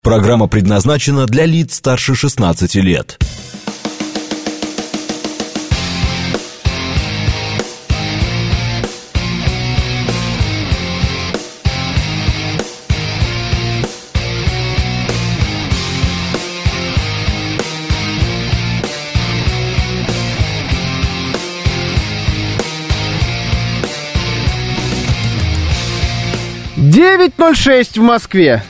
Программа предназначена для лиц старше 16 лет. Девять 9:06 в Москве.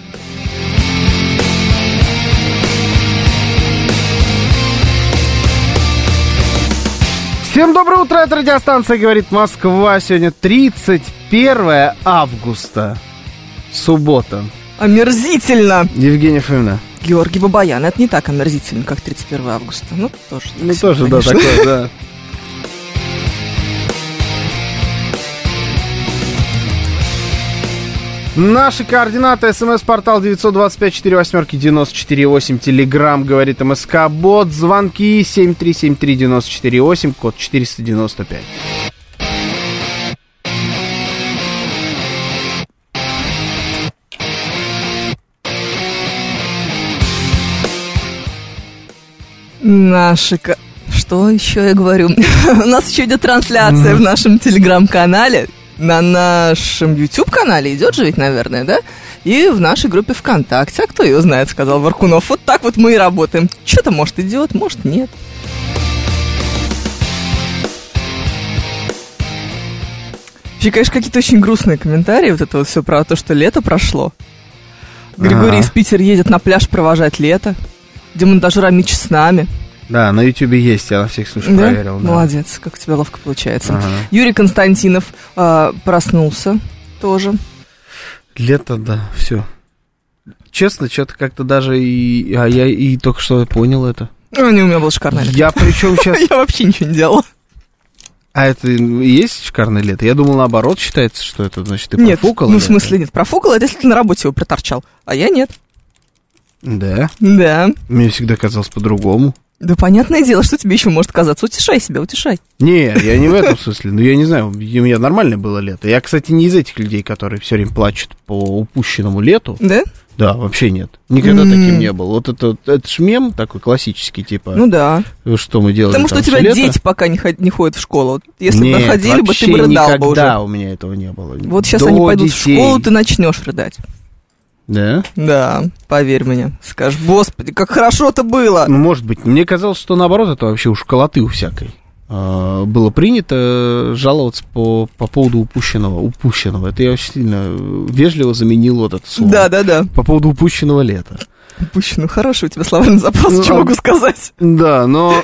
Всем доброе утро, это радиостанция «Говорит Москва». Сегодня 31 августа, суббота. Омерзительно. Евгения Фомина. Георгий Бабаян. Это не так омерзительно, как 31 августа. Ну, тоже. Ну, тоже, да, такое, да. Наши координаты: СМС-портал 925-48-94-8, Телеграм «Говорит МСК», бот, звонки 7373948, код 495. Что еще я говорю? У нас еще идет трансляция в нашем Телеграм-канале. На нашем YouTube-канале идет же ведь, наверное, да? И в нашей группе ВКонтакте. А кто ее знает, сказал Варкунов. Вот так вот мы и работаем. Что-то, может, идет, может, нет. Вообще, конечно, какие-то очень грустные комментарии. Вот это вот все про то, что лето прошло. Григорий из Питера едет на пляж провожать лето. Демонтажер Амич с нами. Да, на Ютубе есть, я на всякий случай проверил. Да? Молодец, как у тебя ловко получается. Юрий Константинов проснулся тоже. Лето, да, все. Честно, что-то как-то даже я и только что понял это. У меня было шикарное лето. Я причем сейчас... Я вообще ничего не делала. А это и есть шикарное лето? Я думал, наоборот, считается, что это, значит, ты профукал. Нет, ну в смысле нет. Профукал, это если ты на работе его проторчал. А я нет. Да? Да. Мне всегда казалось по-другому. Да понятное дело, что тебе еще может казаться. Утешай себя, утешай. Не, я не в этом смысле. Ну, я не знаю, у меня нормальное было лето. Я, кстати, не из этих людей, которые все время плачут по упущенному лету. Да? Да, вообще нет. Никогда таким не был. Вот это ж мем такой классический, типа... Ну да. Что мы делали потому что у тебя лето? Дети пока не ходят в школу. Если бы ходили бы, ты бы рыдал бы уже. Никогда у меня этого не было. Вот сейчас они пойдут в школу, ты начнешь рыдать. Да? Да, поверь мне. Скажешь, господи, как хорошо-то было. Ну, может быть. Мне казалось, что наоборот, это вообще у школоты у всякой. Было принято жаловаться по поводу упущенного. Это я очень сильно вежливо заменил вот это слово. Да. По поводу упущенного лета. Упущенного. Хороший у тебя словарный запас, что могу сказать. Да, но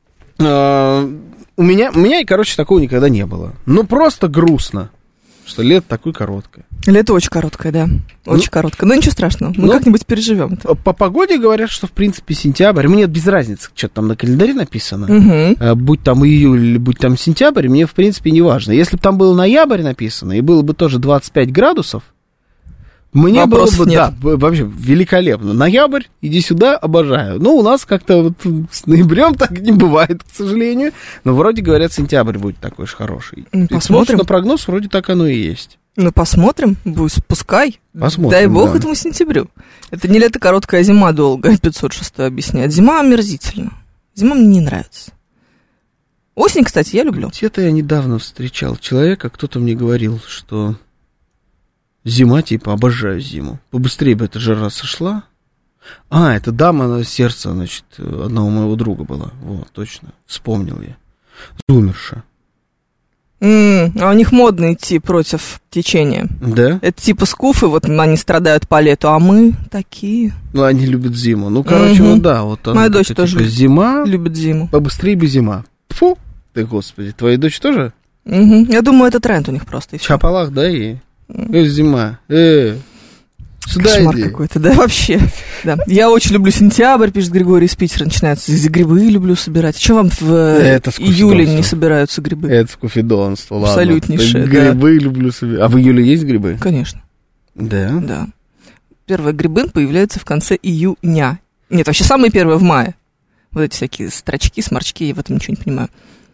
у меня, короче, такого никогда не было. Ну, просто грустно, что лето такое короткое. Лето очень короткое, да. Очень короткое. Но ничего страшного, мы как-нибудь переживем это. По погоде говорят, что, в принципе, сентябрь. Мне без разницы, что там на календаре написано. Будь там июль, будь там сентябрь, мне, в принципе, не важно. Если бы там был ноябрь написано, и было бы тоже 25 градусов, мне вопросов было бы, нет. да, вообще великолепно. Ноябрь, иди сюда, обожаю. Ну, у нас как-то вот с ноябрем так не бывает, к сожалению. Но вроде говорят, сентябрь будет такой же хороший. Посмотрим. На прогноз вроде так оно и есть. Ну, посмотрим, пускай. Посмотрим, дай бог да. этому сентябрю. Это не лето короткое, а зима долгая, 506 объясняет. Зима омерзительна. Зима мне не нравится. Осень, кстати, я люблю. Где-то я недавно встречал человека, кто-то мне говорил, что зима, типа, обожаю зиму. Побыстрее бы эта жара сошла. Это дама сердца, значит, одного моего друга была. Вот, точно, вспомнил я. Зумерша. А у них модно идти против течения. Да? Это типа скуфы, вот они страдают по лету, а мы такие. Ну, они любят зиму. Ну, короче, вот да. Вот моя дочь тоже типа, зима. любит зиму. Побыстрее бы зима. Фу, ты, господи, твоя дочь тоже? Я думаю, это тренд у них просто. И Чапалах, да, и зима. Сюда кошмар иди. какой-то, да, вообще. Да. Я очень люблю сентябрь, пишет Григорий из Питера, начинается. Грибы люблю собирать. Что вам в июле не собираются грибы? Это скуфидонство, ладно. Абсолютнейшее, да. Грибы люблю собирать. А в июле есть грибы? Конечно. Да? Да. Первые грибы появляются в конце июня. Нет, вообще самые первые в мае. Вот эти всякие строчки, сморчки, я в этом ничего не понимаю.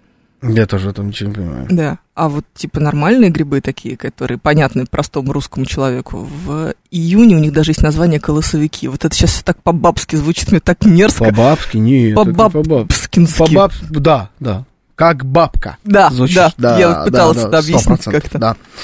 Я тоже в этом ничего не понимаю. Да. А вот типа нормальные грибы такие, которые понятны простому русскому человеку, в июне у них даже есть название колосовики. Вот это сейчас так по-бабски звучит, мне так мерзко. По-бабски? Нет, По-бабскински. Да. Как бабка. Да, звучит. Я вот пыталась это объяснить как-то.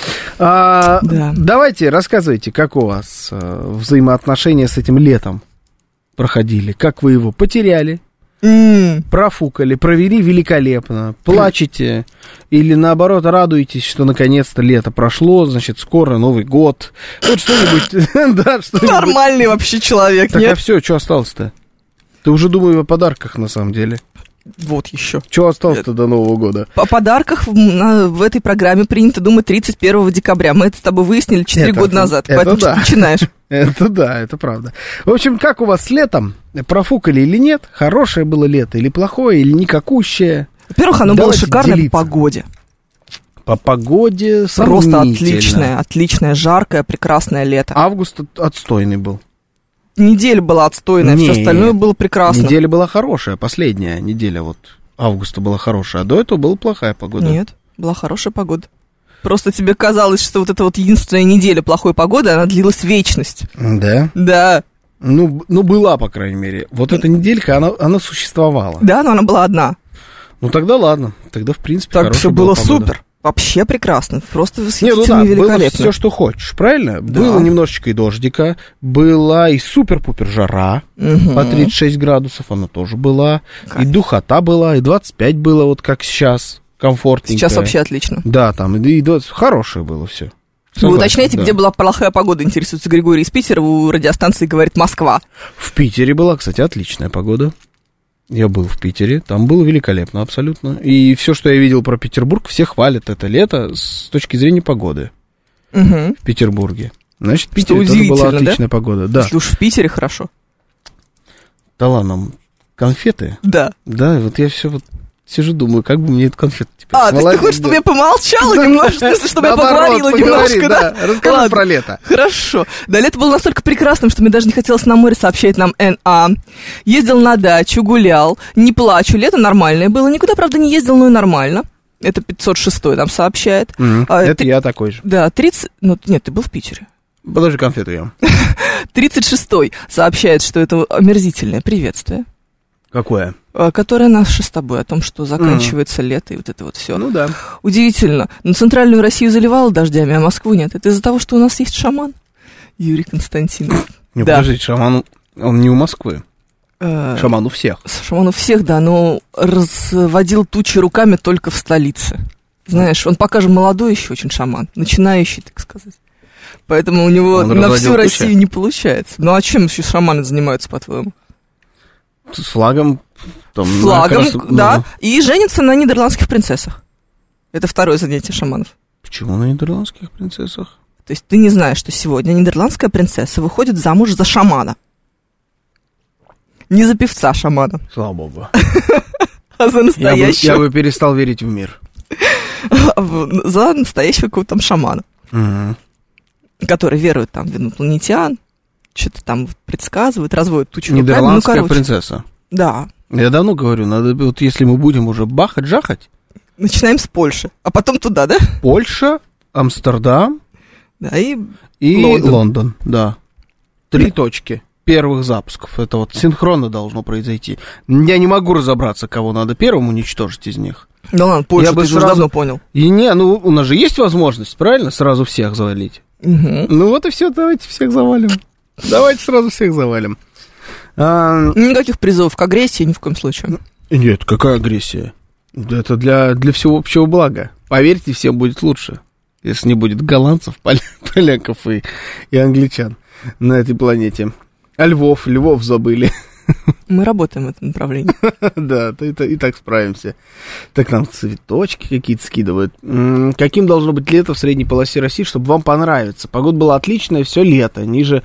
Да. Давайте, рассказывайте, как у вас взаимоотношения с этим летом проходили, как вы его потеряли, профукали, провели великолепно, плачете или наоборот радуетесь, что наконец-то лето прошло, значит, скоро Новый год. Вот что-нибудь, да, что-нибудь. Нормальный вообще человек, так, нет? а все, что осталось-то? Ты уже думаю о подарках, на самом деле. Вот еще. Что осталось-то до Нового года? О подарках в этой программе принято думать 31 декабря. Мы это с тобой выяснили 4 года назад, поэтому что ты начинаешь. Это да, это правда. В общем, как у вас с летом? Профукали или нет? Хорошее было лето или плохое, или никакущее? Во-первых, оно было шикарное по погоде. По погоде просто отличное, жаркое, прекрасное лето. Август отстойный был. Неделя была отстойная, все остальное было прекрасно. Неделя была хорошая, последняя неделя вот августа была хорошая, а до этого была плохая погода. Нет, была хорошая погода. Просто тебе казалось, что вот эта вот единственная неделя плохой погоды, она длилась вечность. Да? Да. Ну, была, по крайней мере. Вот эта неделька, она существовала. Да, но она была одна. Ну, тогда ладно. Тогда, в принципе, так хорошая все было погода. Супер. Вообще прекрасно. Просто восхитительно, великолепно. великолепно. Было все, что хочешь, правильно? Да. Было немножечко и дождика, была и супер-пупер жара по 36 градусов, она тоже была. И духота была, и 25 было, вот как сейчас, комфортненько. Сейчас вообще отлично. Да, там и 20, хорошее было все. Вы уточняете, где была плохая погода, интересуется Григорий из Питера, у радиостанции говорит Москва. В Питере была, кстати, отличная погода. Я был в Питере, там было великолепно абсолютно. И все, что я видел про Петербург, все хвалят это лето с точки зрения погоды в Петербурге. Значит, в Питере тоже была отличная погода. Да. Если уж в Питере хорошо. Дала нам конфеты. Да. Да, вот я все вот сижу, думаю, как бы мне эту конфету теперь то есть ты хочешь, чтобы я помолчала немножко, чтобы я поговорила немножко, да? Расскажи про лето. Хорошо. Да, лето было настолько прекрасным, что мне даже не хотелось на море, сообщает нам НА. Ездил на дачу, гулял, не плачу, лето нормальное было. Никуда, правда, не ездил, но и нормально. Это 506-й нам сообщает. Это я такой же. Да, 30... Ну, нет, ты был в Питере. Подожди, конфету ем. 36-й сообщает, что это омерзительное приветствие. Какое? Которое наше с тобой, о том, что заканчивается лето и вот это вот все. Ну да. Удивительно. Но центральную Россию заливало дождями, а Москву нет. Это из-за того, что у нас есть шаман. Юрий Константинов. Не, да. Подождите, шаман, он не у Москвы. Шаман у всех. Шаман у всех, да, но разводил тучи руками только в столице. Знаешь, он пока же молодой еще очень шаман, начинающий, так сказать. Поэтому у него на всю Россию не получается. Ну а чем еще шаманы занимаются, по-твоему? С флагом. Там, флагом, да. И женится на нидерландских принцессах. Это второе занятие шаманов. Почему на нидерландских принцессах? То есть ты не знаешь, что сегодня нидерландская принцесса выходит замуж за шамана. Не за певца шамана. Слава богу. А за настоящего. Я бы перестал верить в мир. За настоящего какого-то там шамана. Который верует там в инопланетян. Что-то там предсказывает, разводит тучу руками. Нидерландская принцесса. Да. Я давно говорю, надо вот если мы будем уже бахать-жахать. Начинаем с Польши, а потом туда, да? Польша, Амстердам. Да, и Лондон, да. 3 точки первых запусков. Это вот синхронно должно произойти. Я не могу разобраться, кого надо первым уничтожить из них. Да ладно, Польшу ты уже давно понял. Ну у нас же есть возможность, правильно, сразу всех завалить. Ну вот и все, давайте всех завалим. Давайте сразу всех завалим. Никаких призывов к агрессии ни в коем случае. Нет, какая агрессия? Это для всего общего блага. Поверьте, всем будет лучше, если не будет голландцев, поляков и англичан на этой планете. А львов забыли. Мы работаем в этом направлении. Да, и так справимся. Так нам цветочки какие-то скидывают. Каким должно быть лето в средней полосе России, чтобы вам понравиться? Погода была отличная, все лето. Ниже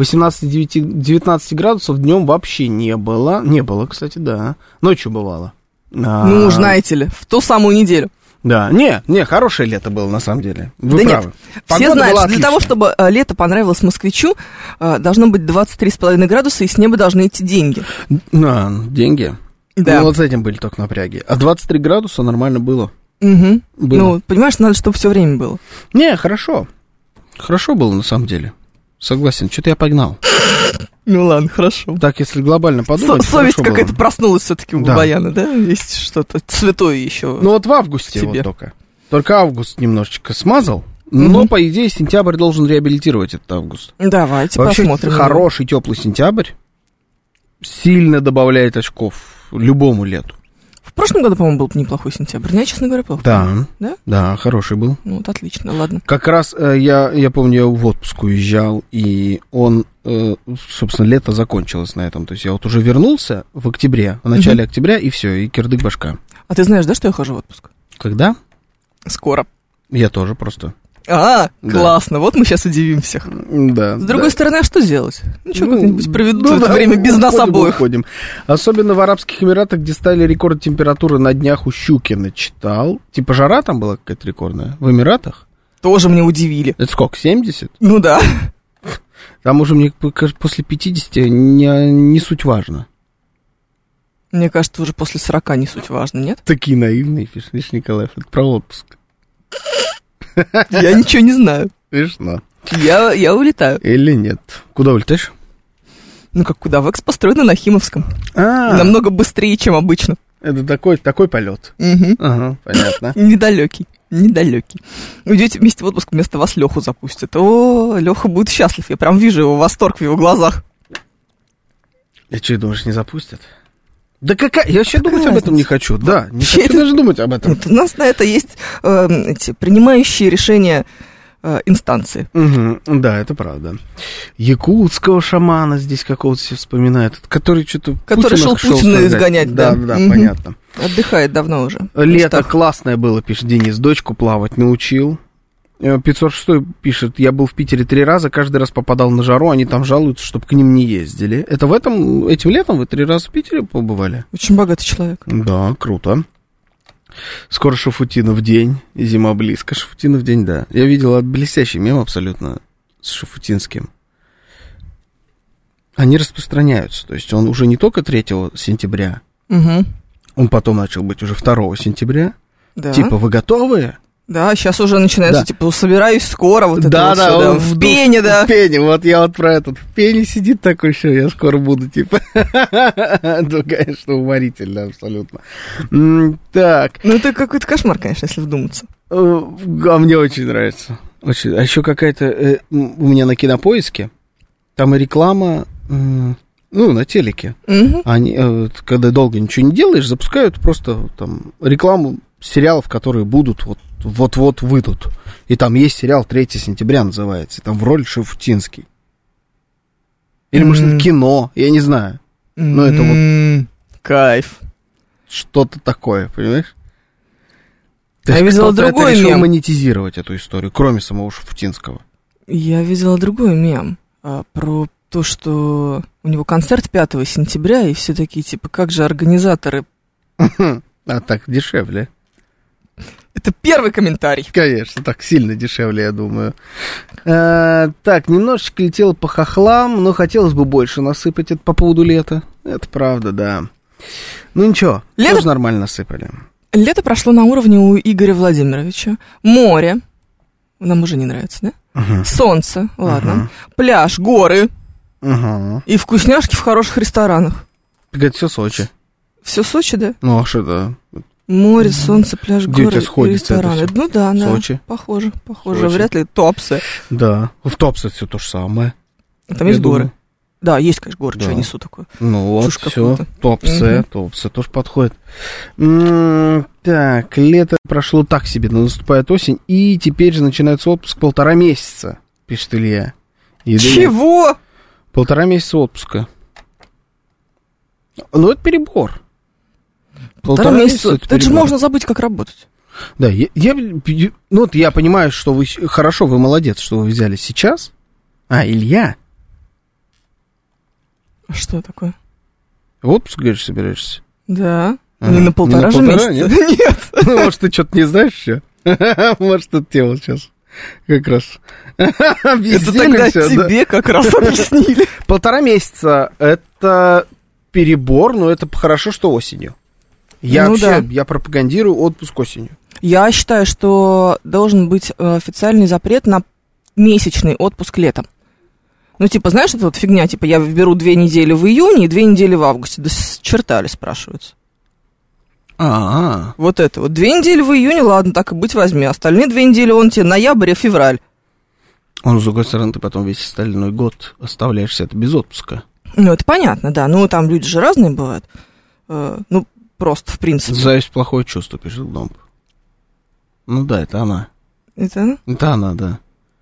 18-19 градусов днем вообще не было. Не было, кстати, да. Ночью бывало. Ну, знаете ли, в ту самую неделю. Да, не, хорошее лето было, на самом деле. Вы да правы. Нет, все знают, что для того, чтобы лето понравилось москвичу, должно быть 23,5 градуса, и с неба должны идти деньги. Деньги? Да. Ну, вот с этим были только напряги. А 23 градуса нормально было. Угу. Было. Ну, понимаешь, надо, чтобы все время было. Не, хорошо. Хорошо было, на самом деле. Согласен. Что-то я погнал. Ну ладно, хорошо. Так, если глобально подумать, Совесть хорошо какая-то было. проснулась все-таки у Да. Бабаяна, да? Есть что-то святое еще. Ну, вот в августе тебе. вот только. Только август немножечко смазал. Но, по идее, сентябрь должен реабилитировать этот август. Давайте Вообще, посмотрим. хороший, теплый сентябрь сильно добавляет очков любому лету. В прошлом году, по-моему, был неплохой сентябрь. Я, честно говоря, плохо. Да. Да? Да, хороший был. Ну, вот отлично, ладно. Как раз я помню, я в отпуск уезжал, и он, собственно, лето закончилось на этом. То есть я вот уже вернулся в октябре, в начале октября, и все, и кирдык башка. А ты знаешь, да, что я хожу в отпуск? Когда? Скоро. Я тоже просто. А, Да. классно, вот мы сейчас удивим всех. Да. С другой стороны, а что делать? Ну, что, Ну, как-нибудь проведут ну в это да, время без нас уходим, обоих. уходим. Особенно в Арабских Эмиратах, где ставили рекорд температуры на днях у Щукина, читал. Типа жара там была какая-то рекордная. В Эмиратах? Тоже мне удивили. Это сколько, 70? Ну да. Там уже, мне кажется, после 50 не суть важно. Мне кажется, уже после 40 не суть важно, нет? Такие наивные, видишь, Николаев, это про отпуск. Я ничего не знаю. Смешно. Я улетаю. Или нет? Куда улетаешь? Ну как куда? В экспо-строй на Нахимовском. Намного быстрее, чем обычно. Это такой полет. Угу. Ага, понятно. Недалекий. Уйдете вместе в отпуск, вместо вас Леху запустят. О, Леха будет счастлив. Я прям вижу его восторг в его глазах. И что, думаешь, не запустят? Да какая? Я вообще думать об этом разница? не хочу. Да, не Вообще хочу это- даже думать об этом. Вот у нас на это есть эти принимающие решения инстанции. Угу, да, это правда. Якутского шамана здесь какого-то все вспоминают, который что-то... Который шел Путина изгонять, да. Да, Мгм. понятно. Отдыхает давно уже. Лето Устав. классное было, пишет Денис. Дочку плавать научил. 506 пишет, я был в Питере 3 раза, каждый раз попадал на жару, они там жалуются, чтобы к ним не ездили. Это этим летом вы 3 раза в Питере побывали? Очень богатый человек. Да, круто. Скоро Шафутинов день, и зима близко. Шафутинов день, да. Я видел блестящий мем абсолютно с Шафутинским. Они распространяются, то есть он уже не только 3 сентября, Угу. он потом начал быть уже 2 сентября. Да. Типа, вы готовы? Да, сейчас уже начинается, Да. типа, собираюсь скоро, вот это Да, вот да, всё, он в пене, да. В пене, вот я вот про этот. В пене сидит такой, что я скоро буду, типа. Ну, конечно, уморительно абсолютно. Так, Ну, это какой-то кошмар, конечно, если вдуматься. а мне очень нравится. Очень. А еще какая-то у меня на Кинопоиске, там и реклама, ну, на телеке. Мгм. Они, когда долго ничего не делаешь, запускают просто там рекламу сериалов, которые будут вот-вот выйдут. И там есть сериал 3 сентября называется, и там в роли Шафутинский. Или, может, это кино, я не знаю. Ну, это вот Кайф. что-то такое, понимаешь? То Я есть видела кто-то другой решил мем. монетизировать эту историю, кроме самого Шафутинского. Я видела другой мем про то, что у него концерт 5 сентября, и все такие, типа, как же организаторы... А так дешевле. Это первый комментарий. Конечно, так сильно дешевле, я думаю. Так, немножечко летело по хохлам, но хотелось бы больше насыпать это по поводу лета. Это правда, да. Ну ничего, Лето- тоже нормально насыпали. Лето прошло на уровне у Игоря Владимировича. Море. Нам уже не нравится, да? Угу. Солнце, ладно. Пляж, горы Угу. и вкусняшки в хороших ресторанах. Так это все Сочи. Все Сочи, да? Ну, а что это? Море, солнце, пляж, Где у горы тебя и сходится это рестораны. всё? Ну да, да. Сочи. Похоже. Сочи. Вряд ли топсы. Да. В Топсе все то же самое. Там есть Я горы. думаю. Да, есть, конечно, горы, Да. что я несу такое. Ну вот, Чушь все. какую-то. Топсе. Мгм. Топсе тоже подходит. Так, лето прошло так себе, но наступает осень, и теперь же начинается отпуск 1,5 месяца, пишет Илья. И да, Чего? 1,5 месяца отпуска. Ну, это перебор. 1,5 месяца. это Это же перебор. можно забыть, как работать. Да, ну вот я понимаю, что вы хорошо, вы молодец, что вы взяли сейчас. Илья, А что такое? в отпуск, говоришь, собираешься? Да. Ага. Не на 1,5 же месяца. нет? Нет. Ну, может, ты что-то не знаешь еще? Может, это тема сейчас как раз Это объяснили тогда всё, да? тебе как раз объяснили. 1,5 месяца — это перебор, но это хорошо, что осенью. Я да. я пропагандирую отпуск осенью. Я считаю, что должен быть официальный запрет на месячный отпуск летом. Ну, типа, знаешь, это вот фигня, типа, я беру 2 недели в июне и 2 недели в августе. Да с черта ли, спрашивается? Вот это вот. 2 недели в июне, ладно, так и быть, возьми. Остальные 2 недели, он тебе ноябрь и февраль. С другой стороны, ты потом весь остальной год оставляешься это без отпуска. Ну, это понятно, да. Ну, там люди же разные бывают. Ну, просто, в принципе. Зависть — плохое чувство, пишет Домб. Ну да, это она. Это она? Это она, да.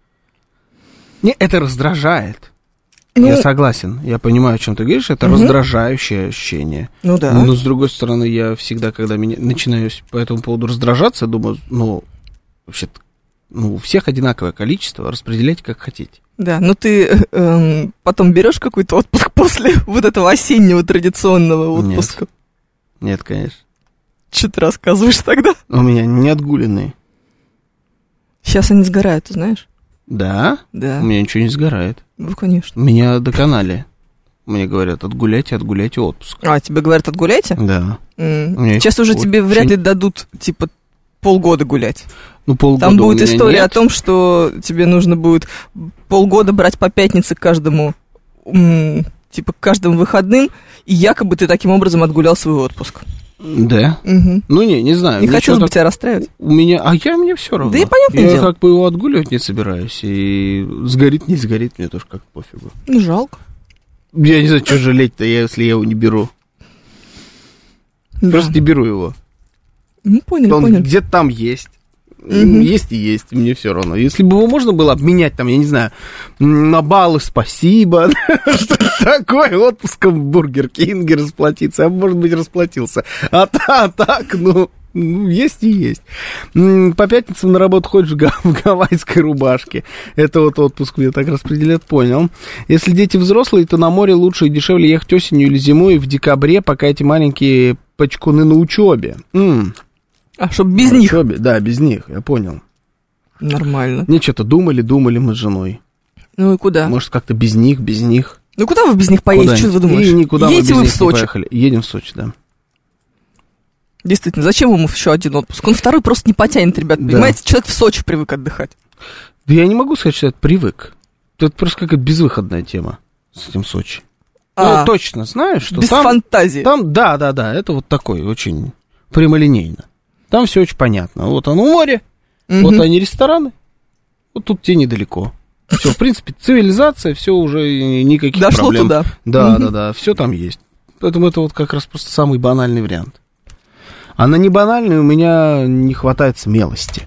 Не, это раздражает. Ну, я согласен. Я понимаю, о чем ты говоришь. Это раздражающее ощущение. Ну да. Но, с другой стороны, я всегда, когда начинаю по этому поводу раздражаться, думаю, вообще-то, у всех одинаковое количество, распределяйте как хотите. Да, но ты потом берешь какой-то отпуск после вот этого осеннего традиционного отпуска? Нет, конечно. Что ты рассказываешь тогда? У меня не отгуленные. Сейчас они сгорают, ты знаешь? Да? Да. У меня ничего не сгорает. Ну, конечно. Меня доконали. Мне говорят, отгуляйте отпуск. А, тебе говорят, отгуляйте? Да. Сейчас уже тебе вряд ли дадут, типа, полгода гулять. Ну, полгода. Там будет история о том, что тебе нужно будет полгода брать по пятнице к каждому, типа, к каждым выходным, и якобы ты таким образом отгулял свой отпуск. Да? Угу. Ну, не знаю. Не хотелось бы тебя расстраивать. Мне все равно. Да и понятное дело. Я как бы его отгуливать не собираюсь, и сгорит, не сгорит, мне тоже как пофигу. Ну, жалко. Я не знаю, что жалеть-то, если я его не беру. Да. Просто не беру его. Ну, понял. Он где-то там есть. Есть и есть, мне все равно. Если бы его можно было обменять, там, я не знаю, на баллы спасибо, что такое, отпуском в Бургер Кинге расплатиться, я, может быть, расплатился. А так, есть и есть. По пятницам на работу ходишь в гавайской рубашке. Это вот отпуск мне так распределят, понял. Если дети взрослые, то на море лучше и дешевле ехать осенью или зимой в декабре, пока эти маленькие пачкуны на учебе. А, чтоб без них? Да, без них, я понял. Нормально. Не, что-то думали мы с женой. Ну и куда? Может, как-то без них. Ну куда вы без них поедете, что вы думаешь? Никуда едете мы вы без в Сочи? Поехали. Едем в Сочи, да. Действительно, зачем ему еще один отпуск? Он второй просто не потянет, ребят, понимаете? Человек в Сочи привык отдыхать. Да я не могу сказать, что это привык. Это просто какая-то безвыходная тема с этим Сочи. Я точно знаю, что без фантазии. Там, да, это вот такой, очень прямолинейно. Там все очень понятно. Вот оно море, вот они рестораны, вот тут тебе недалеко. Все, в принципе, цивилизация, все уже никаких дошло проблем. Туда. Да, все там есть. Поэтому это вот как раз просто самый банальный вариант. А на небанальный у меня не хватает смелости.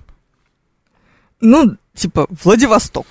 Ну, типа, Владивосток.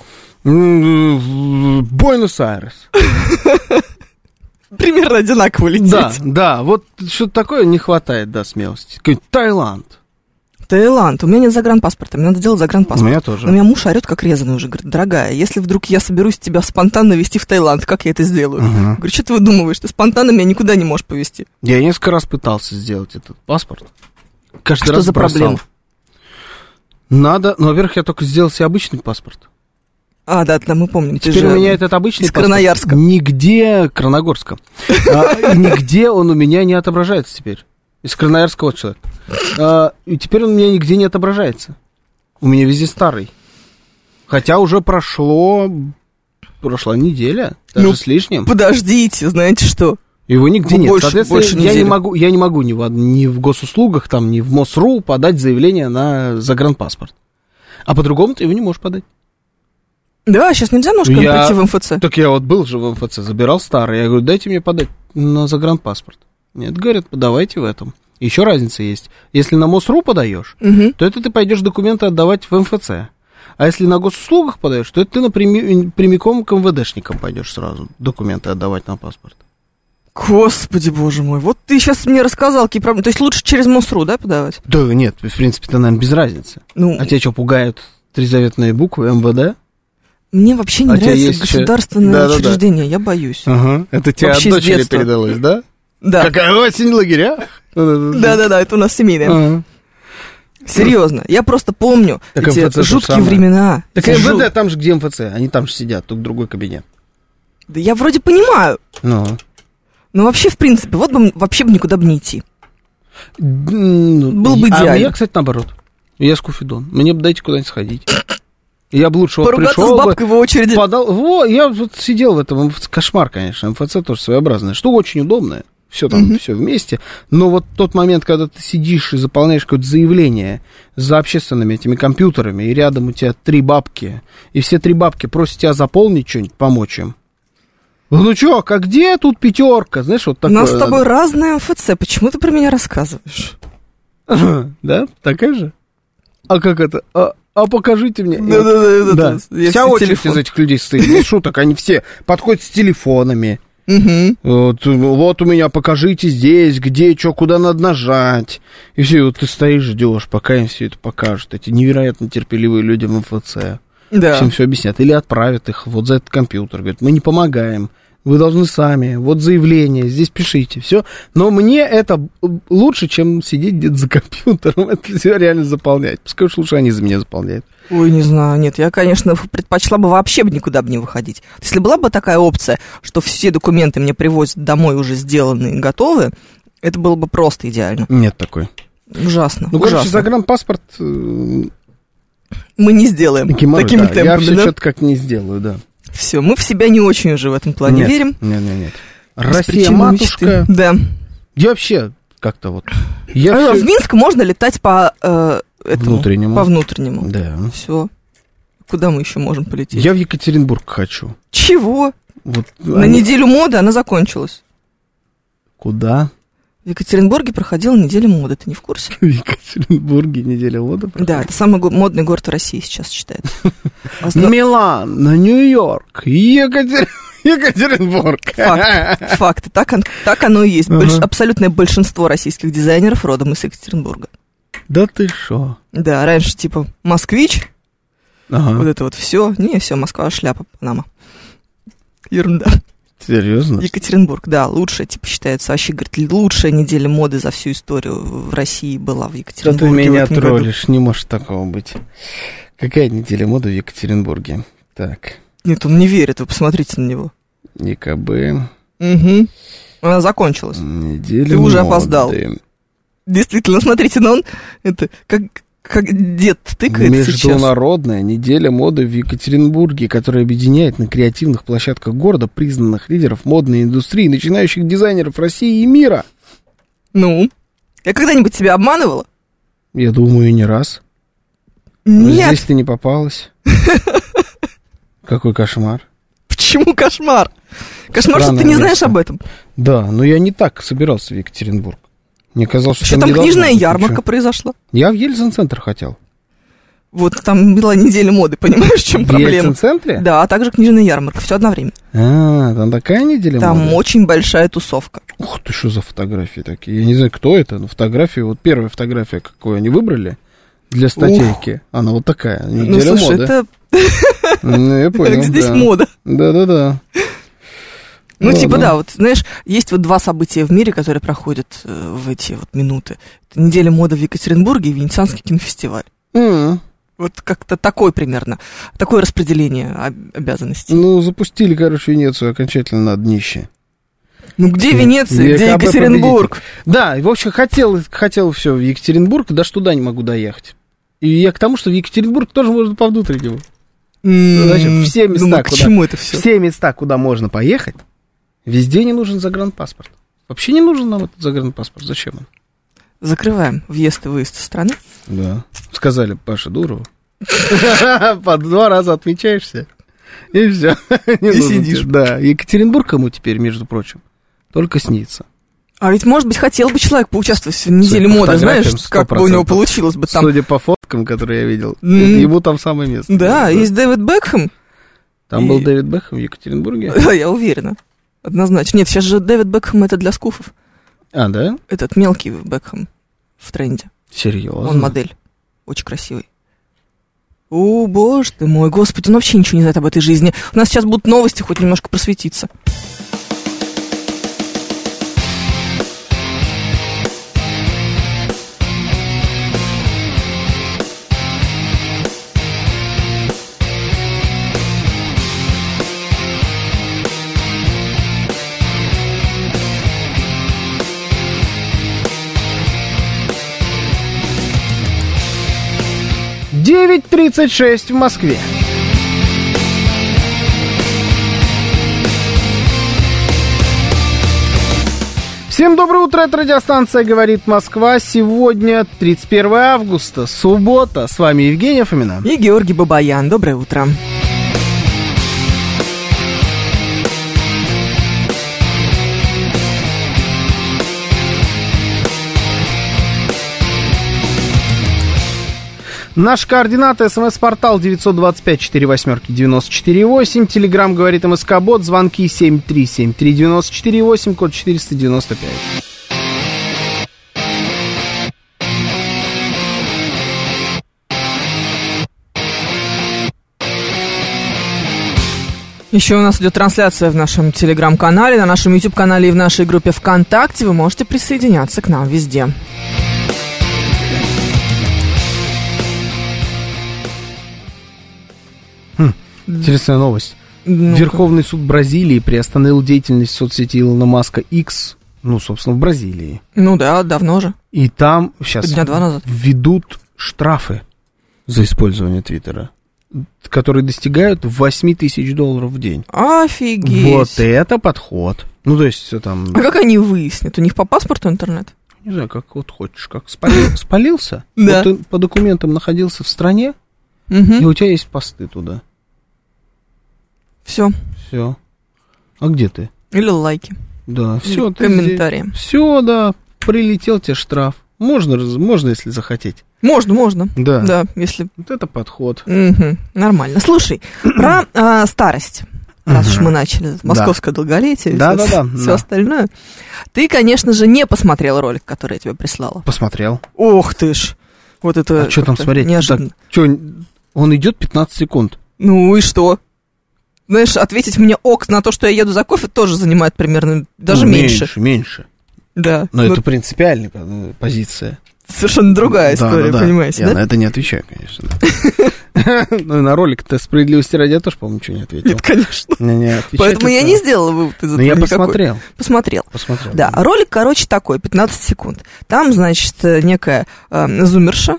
Буэнос-Айрес. Примерно одинаково лететь. Да, вот что-то такое не хватает, смелости. Какой-нибудь Таиланд. У меня нет загранпаспорта, мне надо делать загранпаспорт. У меня тоже. Но у меня муж орет как резаный уже, говорит, дорогая, если вдруг я соберусь тебя спонтанно везти в Таиланд, как я это сделаю? Говорю, что ты выдумываешь, ты спонтанно меня никуда не можешь повезти. Я несколько раз пытался сделать этот паспорт. Каждый раз за бросал. проблема? Во-первых, я только сделал себе обычный паспорт. Да, мы помним. Теперь у меня этот обычный из паспорт Красноярска. Красноярска. Нигде он у меня не отображается теперь. Из Красноярского человека. И теперь он у меня нигде не отображается. У меня везде старый. Хотя уже прошла неделя, даже с лишним. Подождите, знаете что? Его нигде нет. Соответственно, я не могу ни в госуслугах, ни в МОСРУ подать заявление на загранпаспорт. А по-другому ты его не можешь подать. Да, сейчас нельзя ножками прийти в МФЦ. Так я вот был же в МФЦ, забирал старый. Я говорю, дайте мне подать на загранпаспорт. Нет, говорят, подавайте в этом. Еще разница есть. Если на МОСРУ подаешь, то это ты пойдешь документы отдавать в МФЦ. А если на госуслугах подаешь, то это ты прямиком к МВДшникам пойдешь сразу документы отдавать на паспорт. Господи, боже мой, вот ты сейчас мне рассказал, какие проблемы. То есть лучше через МОСРУ, да, подавать? Да нет, в принципе-то, наверное, без разницы. А тебя что, пугают тризаветные буквы МВД? Мне вообще не нравится государственное учреждение, я боюсь. Это тебе от дочери передалось, да? Да. Какая осень в лагерях? Да, это у нас семейное. Серьезно, я просто помню эти жуткие времена. Так МВД там же, где МФЦ, они там же сидят, только другой кабинет. Да я вроде понимаю. Ну, вообще, в принципе, вот бы вообще бы никуда бы не идти. Был бы идеально. А мне, кстати, наоборот. Я скуфидон. Мне бы дайте куда-нибудь сходить. Я бы лучше вот поругаться пришел с бабкой бы, в очереди. я вот сидел в этом, кошмар, конечно, МФЦ тоже своеобразное. Что очень удобное, все там, все вместе. Но вот тот момент, когда ты сидишь и заполняешь какое-то заявление за общественными этими компьютерами, и рядом у тебя 3 бабки, и все 3 бабки просят тебя заполнить что-нибудь, помочь им. Ну чё, как где тут 5? Знаешь, вот такое. У нас с тобой разное МФЦ, почему ты про меня рассказываешь? Да? Такая же? А как это? А покажите мне. Да. Вся очередь из этих людей стоит. Без шуток, они все подходят с телефонами. Вот у меня покажите здесь, где, что, куда надо нажать. И все, вот ты стоишь, ждешь, пока им все это покажут. Эти невероятно терпеливые люди в МФЦ. Да. Всем все объяснят. Или отправят их вот за этот компьютер. Говорят, мы не помогаем. Вы должны сами. Вот заявление, здесь пишите. Все. Но мне это лучше, чем сидеть где-то за компьютером. Это все реально заполнять. Пускай уж лучше они за меня заполняют. Ой, не знаю. Нет, я, конечно, предпочла бы вообще никуда бы не выходить. Если была бы такая опция, что все документы мне привозят домой уже сделанные и готовые, это было бы просто идеально. Нет такой. Ужасно. Ну, ужасно. короче, загранпаспорт... Мы не сделаем Геморрой, такими да. темпами, Я все да? что-то как не сделаю, да. Все, мы в себя не очень уже в этом плане Нет, верим. Нет. Без Россия, причины матушка. мечты. Да. Я вообще как-то вот... В Минск можно летать по внутреннему. По внутреннему. Да. Все. Куда мы еще можем полететь? Я в Екатеринбург хочу. Чего? Вот, На неделю моды она закончилась. Куда? В Екатеринбурге проходила неделя моды, ты не в курсе? В Екатеринбурге неделя моды проходит? Да, это самый модный город в России сейчас считается. Милан, Нью-Йорк, Екатеринбург. Факт. Так оно и есть. Абсолютное большинство российских дизайнеров родом из Екатеринбурга. Да ты шо? Да, раньше типа москвич, вот это вот все. Не, все, Москва, шляпа, Панама. Ерунда. Серьезно? Екатеринбург, да, лучшая, типа, считается, вообще, говорит, лучшая неделя моды за всю историю в России была в Екатеринбурге. Да ты меня троллишь, не может такого быть. Какая неделя моды в Екатеринбурге? Так. Нет, он не верит, вы посмотрите на него. ЕКБ. Угу. Она закончилась. Неделя ты уже моды. Опоздал. Действительно, смотрите, но он, это, как дед тыкает Международная неделя моды в Екатеринбурге, которая объединяет на креативных площадках города признанных лидеров модной индустрии, начинающих дизайнеров России и мира. Ну, я когда-нибудь тебя обманывала? Я думаю, не раз. Нет. Здесь ты не попалась. Какой кошмар. Почему кошмар? Кошмар, что ты не знаешь об этом. Да, но я не так собирался в Екатеринбург. Мне казалось, что там книжная ярмарка произошла. Я в Ельцин-центр хотел. Вот там была неделя моды, понимаешь, в чем проблема? В Ельцин-центре? Да, а также книжная ярмарка, все одновременно. Там такая неделя там моды? Там очень большая тусовка. Ух ты, что за фотографии такие? Я не знаю, кто это, но фотографии, вот первая фотография, какую они выбрали для статейки, она вот такая, неделя ну, слушай, моды. это... Ну, я понял, здесь мода. Да-да-да. Ну, типа, да, вот, знаешь, есть вот 2 события в мире, которые проходят в эти вот минуты. Это неделя моды в Екатеринбурге и Венецианский кинофестиваль. Вот как-то такое распределение обязанностей. Ну, запустили, короче, Венецию окончательно на днище. Ну, где Венеция, где Екатеринбург? Да, в общем, хотел все в Екатеринбург, даже туда не могу доехать. И я к тому, что в Екатеринбург тоже можно по внутреннему. Значит, все места, куда можно поехать, везде не нужен загранпаспорт. Вообще не нужен нам этот загранпаспорт. Зачем он? Закрываем въезд и выезд из страны. Да. Сказали Паше Дурову. По 2 раза отмечаешься. И все. И сидишь. Да. Екатеринбург кому теперь, между прочим, только снится. А ведь, может быть, хотел бы человек поучаствовать в неделе моды, знаешь, как бы у него получилось бы там. Судя по фоткам, которые я видел, ему там самое место. Да, есть Дэвид Бекхэм. Там был Дэвид Бекхэм в Екатеринбурге? Да, я уверена. Однозначно. Нет, сейчас же Дэвид Бекхэм это для скуфов. А, да? Этот мелкий Бекхэм в тренде. Серьезно? Он модель. Очень красивый. О, боже ты мой, господи, он вообще ничего не знает об этой жизни. У нас сейчас будут новости, хоть немножко просветиться. 9:36 в Москве. Всем доброе утро, это радиостанция «Говорит Москва». Сегодня 31 августа, суббота. С вами Евгения Фомина. И Георгий Бабаян. Доброе утро. Наши координаты: СМС-портал 925-48-94-8, Телеграм «Говорит МСК-бот», звонки 7373948, код 495. Еще у нас идет трансляция в нашем Телеграм-канале, на нашем YouTube-канале и в нашей группе ВКонтакте. Вы можете присоединяться к нам везде. Интересная новость. Верховный суд Бразилии приостановил деятельность соцсети Илона Маска X, собственно, в Бразилии. Ну да, давно же. И там сейчас Дня два назад введут штрафы за использование Твиттера, которые достигают $8 тысяч в день. Офигеть. Вот это подход. То есть все там... А как они выяснят? У них по паспорту интернет? Не знаю, как вот хочешь. Как спалился? Да. Вот ты по документам находился в стране, и у тебя есть посты туда. Все. А где ты? Или лайки. Да, все. Комментарии. Все, да. Прилетел тебе штраф. Можно, если захотеть. Можно. Да. Если... Вот это подход. Нормально. Слушай, про старость. Раз уж мы начали. Московское долголетие. Все остальное. Ты, конечно же, не посмотрел ролик, который я тебе прислала. Посмотрел. Ох ты ж. Вот это... А что там смотреть? Неожиданно. Он идет 15 секунд. Ну и что? Знаешь, ответить мне на то, что я еду за кофе, тоже занимает примерно, даже меньше. Меньше. Да. Но это принципиальная позиция. Совершенно другая история, понимаете, Я на это не отвечаю, конечно. Ну и на ролик-то «Справедливости ради» я тоже, по-моему, ничего не ответил. Нет, конечно. Не Поэтому я не сделала вывод из этого никакой. Но я посмотрел. Да, ролик, такой, 15 секунд. Там, значит, некая зумерша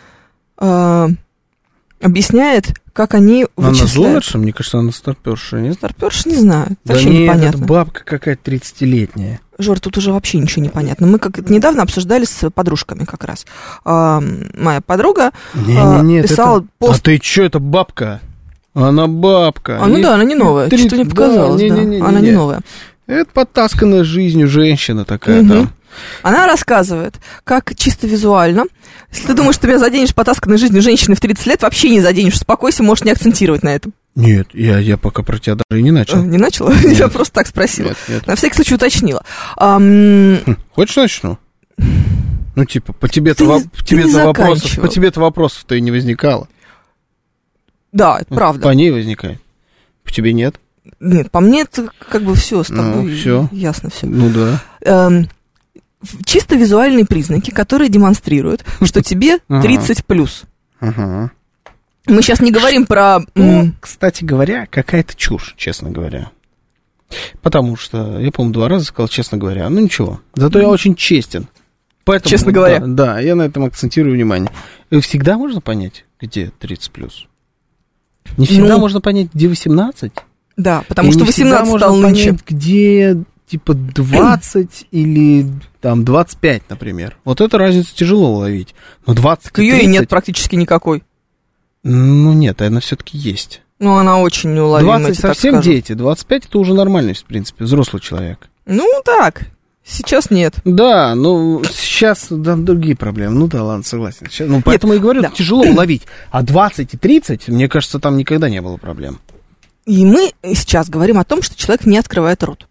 объясняет, как они вычисляют. Она зумерша? Мне кажется, она старперша, нет? Старперша, не знаю. Да вообще непонятно. Это бабка какая-то 30-летняя. Жор, тут уже вообще ничего не понятно. Мы недавно обсуждали с подружками как раз. Моя подруга писала пост... А ты что, это бабка? Она бабка. Да, она не новая. Что не показалось, она не новая. Это подтасканная жизнью женщина такая там. Она рассказывает, как чисто визуально, если ты думаешь, что тебя заденешь потасканной жизнью женщины в 30 лет, вообще не заденешь, успокойся, можешь не акцентировать на этом. Нет, я пока про тебя даже и не начал. Не начала? Нет. Я просто так спросила. Нет. На всякий случай уточнила. Хочешь начну? По тебе-то вопросов-то и не возникало. Да, это правда. По ней возникает. По тебе нет? Нет, по мне это все с тобой все. Ясно все. Ну да. Чисто визуальные признаки, которые демонстрируют, что тебе 30+. Мы сейчас не говорим про... Кстати говоря, какая-то чушь, честно говоря. Потому что, я, по-моему, 2 раза сказал, честно говоря. Ничего. Зато я очень честен. Поэтому, честно говоря. Да, я на этом акцентирую внимание. И всегда можно понять, где 30+. Не всегда можно понять, где 18. Да, потому что 18 стал нынче. Понять, где... 20 или 25, например. Вот эту разницу тяжело уловить. Но 20 и 30... Ее и нет практически никакой. Нет, она все-таки есть. Она очень неуловима. 20 совсем дети, 25 это уже нормальный, в принципе, взрослый человек. Так, сейчас нет. Да, сейчас другие проблемы. Да, ладно, согласен. Сейчас, поэтому я говорю, это тяжело уловить. А 20 и 30, мне кажется, там никогда не было проблем. И мы сейчас говорим о том, что человек не открывает рот.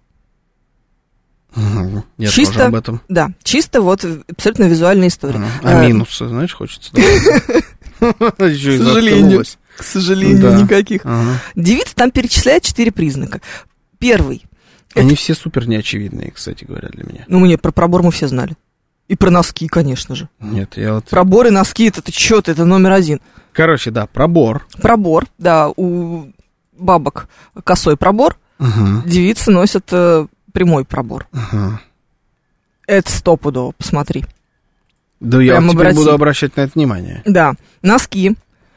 Я чисто, тоже об этом. Да, чисто абсолютно визуальная история. А минусы, знаешь, хочется. К сожалению, никаких. Девица там перечисляет 4 признака. Первый. Они все супер неочевидные, кстати говоря, для меня. Мне про пробор мы все знали. И про носки, конечно же. Нет, я Пробор и носки, это номер 1. Короче, да, пробор. Пробор, да, у бабок косой пробор, девицы носят... прямой пробор. Это стопудово, посмотри. Да, я теперь буду обращать на это внимание. Да, носки.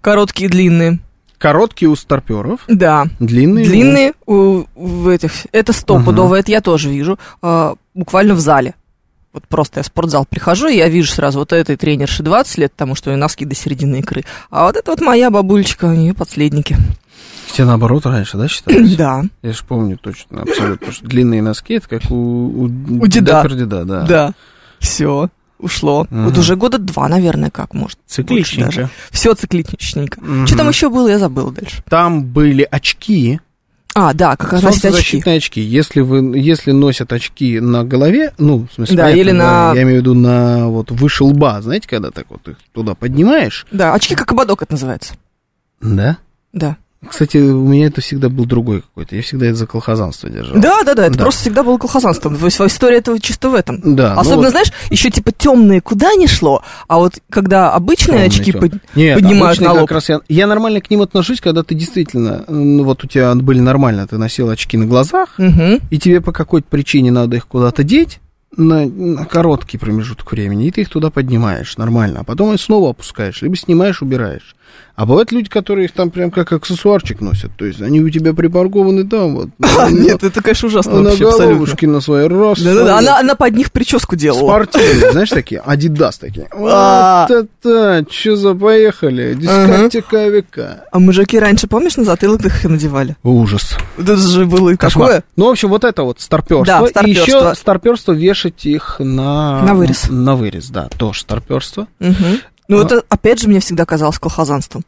Короткие, длинные. Короткие у старперов. Да. Длинные. Длинные у этих. Это стопудово, это я тоже вижу. Буквально в зале. Вот просто я в спортзал прихожу, и я вижу сразу, вот этой тренерши 20 лет, потому что у нее носки до середины икры. А вот это вот моя бабулечка, у нее подследники. Все наоборот раньше, да, считалось? Да. Я же помню точно, абсолютно. Потому что длинные носки, это как у деда. Да. Да. Все. Ушло. Вот уже года 2, наверное, как, может. Цикличненько. Все цикличненько. Что там еще было, я забыла дальше. Там были очки. Да, как раз носить очки. Солнцезащитные очки. Если носят очки на голове, в смысле, да, или на... Я имею в виду на вот выше лба, знаете, когда так вот их туда поднимаешь. Да, очки как ободок это называется. Да? Да. Кстати, у меня это всегда был другой какой-то. Я всегда это за колхозанство держал. Да, это просто всегда было колхозанством. То есть история этого чисто в этом. Да. Особенно, знаешь, еще типа темные куда ни шло, а вот когда обычные очки поднимают на лоб. Как раз я нормально к ним отношусь, когда ты действительно, вот у тебя были нормально, ты носил очки на глазах, и тебе по какой-то причине надо их куда-то деть на короткий промежуток времени, и ты их туда поднимаешь нормально, а потом их снова опускаешь, либо снимаешь, убираешь. А бывают люди, которые их там прям как аксессуарчик носят. То есть они у тебя припаркованы там вот. Нет, это, конечно, ужасно вообще, абсолютно. На головушке на своей раз. Да, она под них прическу делала. Спортивные, знаешь, такие, Адидас такие. Вот это, что за поехали, дискотека века. А мужики раньше, помнишь, на затылок их надевали? Ужас. Это же было и такое. Ну, в общем, вот это вот старперство. Да, и еще старперство вешать их на вырез. На вырез, да, тоже старперство. Это, опять же, мне всегда казалось колхозанством.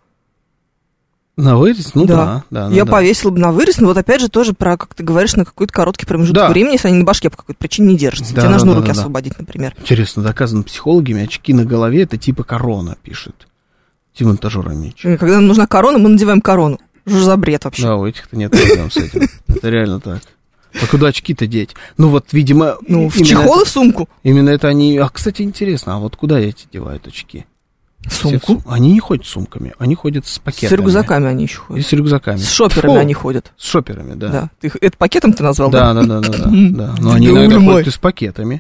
На вырез? Да. Я повесила бы на вырез, но вот опять же тоже про, как ты говоришь, на какой-то короткий промежуток времени, если они на башке по какой-то причине не держатся. Тебе нужно руки освободить, например. Интересно, доказано психологами, очки на голове — это типа корона, пишет Тимон Тажурамич. Когда нам нужна корона, мы надеваем корону. Что за бред вообще? Да, у этих-то нет проблем с этим. Это реально так. А куда очки-то деть? Вот, видимо... в чехол и в сумку. Именно это они... кстати, интересно, а вот куда эти девают очки? Сумку? Они не ходят с сумками, они ходят с пакетами. С рюкзаками они еще ходят. И с рюкзаками. С шоперами они ходят. С шоперами, да. Это пакетом ты назвал, да? Да. Но они иногда ходят и с пакетами.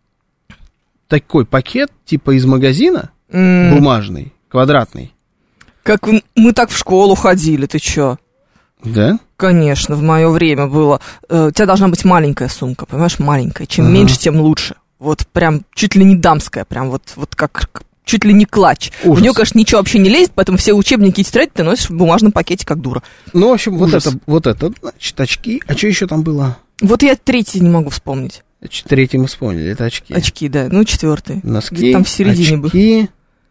Такой пакет, типа из магазина, бумажный, квадратный. Как мы так в школу ходили, ты чё? Да? Конечно, в мое время было. У тебя должна быть маленькая сумка, понимаешь, маленькая. Чем меньше, тем лучше. Вот прям чуть ли не дамская, прям вот как... Чуть ли не клатч. Ужас. В нее, конечно, ничего вообще не лезет, поэтому все учебники и тетради ты носишь в бумажном пакете, как дура. В общем, вот это, значит, очки. А что еще там было? Вот я третий не могу вспомнить. Значит, третий мы вспомнили, это очки. Очки, да. Четвертый. Носки, там в середине очки,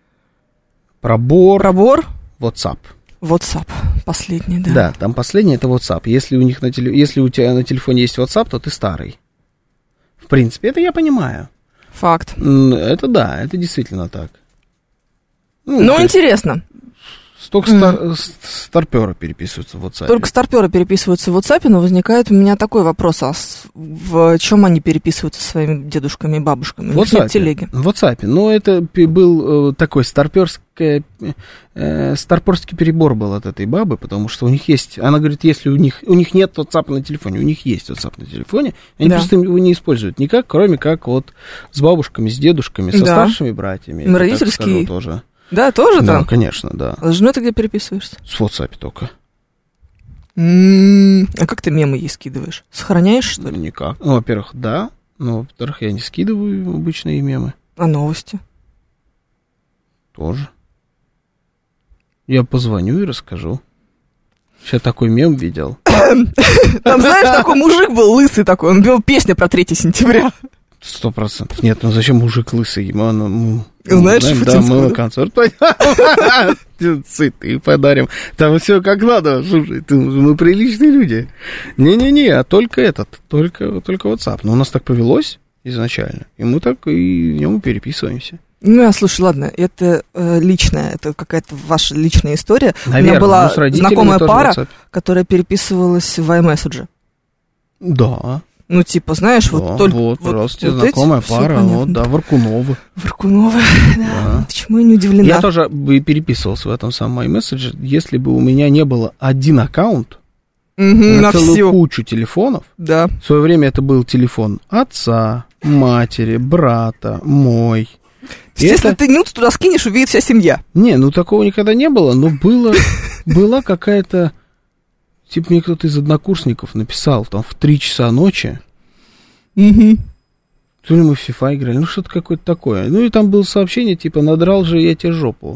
пробор. WhatsApp. Последний, да. Да, там последний — это WhatsApp. Если у тебя на телефоне есть WhatsApp, то ты старый. В принципе, это я понимаю. Факт. Это да, это действительно так. Интересно. Только старперы переписываются в WhatsApp. Только старперы переписываются в WhatsApp, но возникает у меня такой вопрос, а в чем они переписываются со своими дедушками и бабушками? В WhatsApp. Телеги. В WhatsApp. Это был такой старперский перебор был от этой бабы, потому что у них есть, она говорит, если у них нет WhatsApp на телефоне, у них есть WhatsApp на телефоне, они просто его не используют никак, кроме как вот с бабушками, с дедушками, со старшими братьями. Родительские. Тоже. Да, тоже там? Да, конечно, да. А с женой ты где переписываешься? С WhatsApp только. А как ты мемы ей скидываешь? Сохраняешь, что ли? Никак. Во-первых, да. Но, во-вторых, я не скидываю обычные мемы. А новости? Тоже. Я позвоню и расскажу. Сейчас такой мем видел. Там, знаешь, такой мужик был лысый такой, он пел песню про 3 сентября. 100%. Нет, зачем мужик лысый? Знаешь, да, мы на концерт пойдем. Цветы подарим. Там все как надо. Слушай, мы приличные люди. Не-не-не, только WhatsApp. Но у нас так повелось изначально. И мы так и в нем переписываемся. Слушай, ладно, это личное, это какая-то ваша личная история. Наверное, у меня была знакомая пара, которая переписывалась в iMessage. Да. Знаешь, знакомая пара, Варкуновы. Варкуновы, да. Почему я не удивлена? Я тоже бы переписывался в этом самом iMessage, если бы у меня не было один аккаунт на целую кучу телефонов. Да. В свое время это был телефон отца, матери, брата, мой. Если ты нюц туда скинешь, увидит вся семья. Не, ну такого никогда не было, но была какая-то... Типа мне кто-то из однокурсников написал, там, в 3 часа ночи. Угу. То ли мы в FIFA играли, ну что-то какое-то такое. Ну и там было сообщение, типа, надрал же я тебе жопу.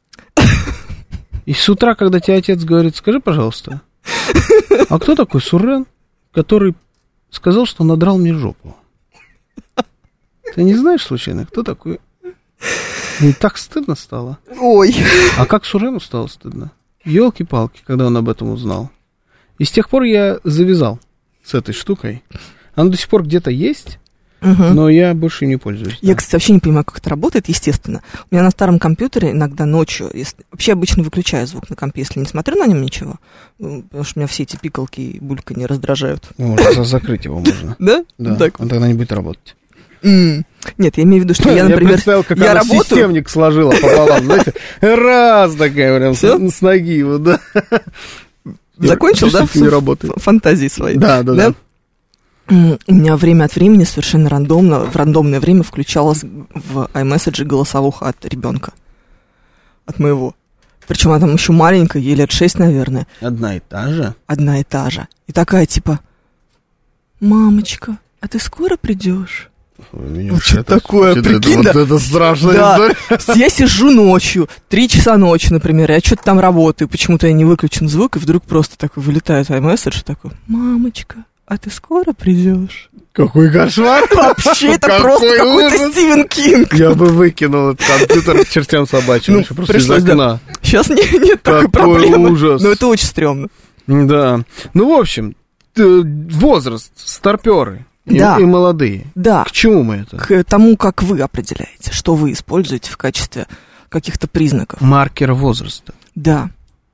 И с утра, когда тебе отец говорит, скажи, пожалуйста, а кто такой Сурен, который сказал, что надрал мне жопу? Ты не знаешь, случайно, кто такой? Мне так стыдно стало. Ой. А как Сурену стало стыдно? Ёлки-палки, когда он об этом узнал. И с тех пор я завязал с этой штукой. Она до сих пор где-то есть, но я больше не пользуюсь. Я, кстати, вообще не понимаю, как это работает, естественно. У меня на старом компьютере иногда ночью, вообще обычно выключаю звук на компе, если не смотрю на нем ничего, потому что меня все эти пикалки и бульканье раздражают. Ну, закрыть его можно. Да? Да, Так. он тогда не будет работать. Нет, я имею в виду, что я, например, представил, как я она работаю... системник сложила пополам, знаете, раз такая прям с ноги, вот, да. Закончил, да, не работает. фантазии свои? Да. У меня время от времени совершенно рандомно, в рандомное время включалась в iMessage голосовуха от ребенка, от моего. Причем она там еще маленькая, ей лет 6, наверное. Одна и та же? Одна и та же. И такая типа: мамочка, а ты скоро придешь? Вот что такое, прикинь, да? Вот это страшная Да, история. я сижу ночью, 3 часа ночи, например, я что-то там работаю, почему-то я не выключен звук, и вдруг просто такой вылетает iMessage, такой: мамочка, а ты скоро придешь? Какой кошмар! Вообще, это просто какой-то Стивен Кинг. Я бы выкинул этот компьютер к чертям собачьим, просто из окна. Сейчас нет такой Какой проблемы. ужас. Но это очень стрёмно. Да. Ну, в общем, возраст, старпёры и молодые. Да. К чему мы это? К тому, как вы определяете, что вы используете в качестве каких-то признаков. Маркер возраста. Да.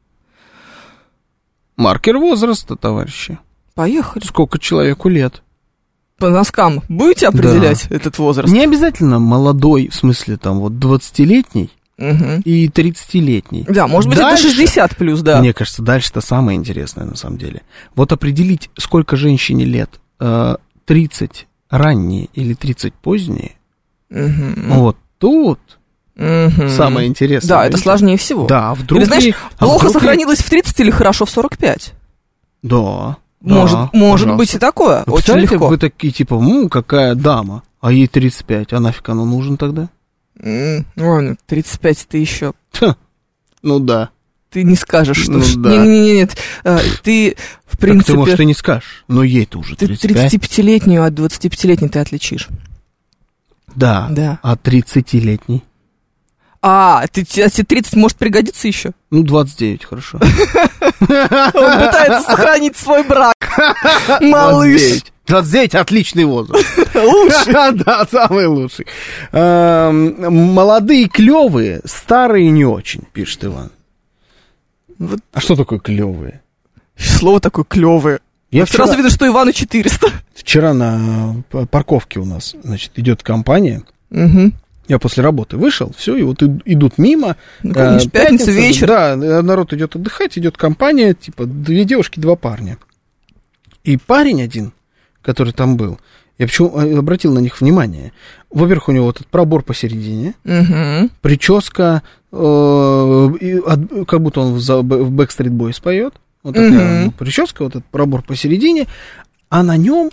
Маркер возраста, товарищи. Поехали. Сколько человеку лет? По носкам будете определять этот возраст? Не обязательно молодой, в смысле, там, вот, 20-летний и 30-летний. Да, может быть, дальше, это 60 плюс, да. Мне кажется, дальше-то самое интересное, на самом деле. Вот определить, сколько женщине лет, 30 ранние или 30 поздние, вот тут самое интересное. Да, это сложнее всего. Да, вдруг... Или, знаешь, плохо сохранилось в 30 или хорошо в 45? Да. Может быть и такое, очень легко. Вы такие, типа, какая дама, а ей 35, а нафиг оно нужен тогда? Ладно, 35 ты еще... Ну да. Ты не скажешь, что... да. Нет, ты, в принципе... Так ты, может, и не скажешь, но ей-то уже 35. Ты 35-летнюю от 25-летней ты отличишь. Да. А 30-летний? Тебе 30 может пригодиться еще? Ну, 29, хорошо. Он пытается сохранить свой брак. Малыш. 29 отличный возраст. Лучший. Да, самый лучший. Молодые клевые, старые не очень, пишет Иван. А что такое клевые? Слово такое клевое. Сразу видно, что Ивану 400. Вчера на парковке у нас, значит, идет компания. Я после работы вышел, все, и вот идут мимо. Пятница, вечер. Да, народ идет отдыхать, идет компания, типа 2 девушки, 2 парня. И парень один, который там был, я почему обратил на них внимание. Во-первых, у него вот этот пробор посередине, прическа, как будто он в Backstreet Boys поет. Вот такая прическа, вот этот пробор посередине, а на нем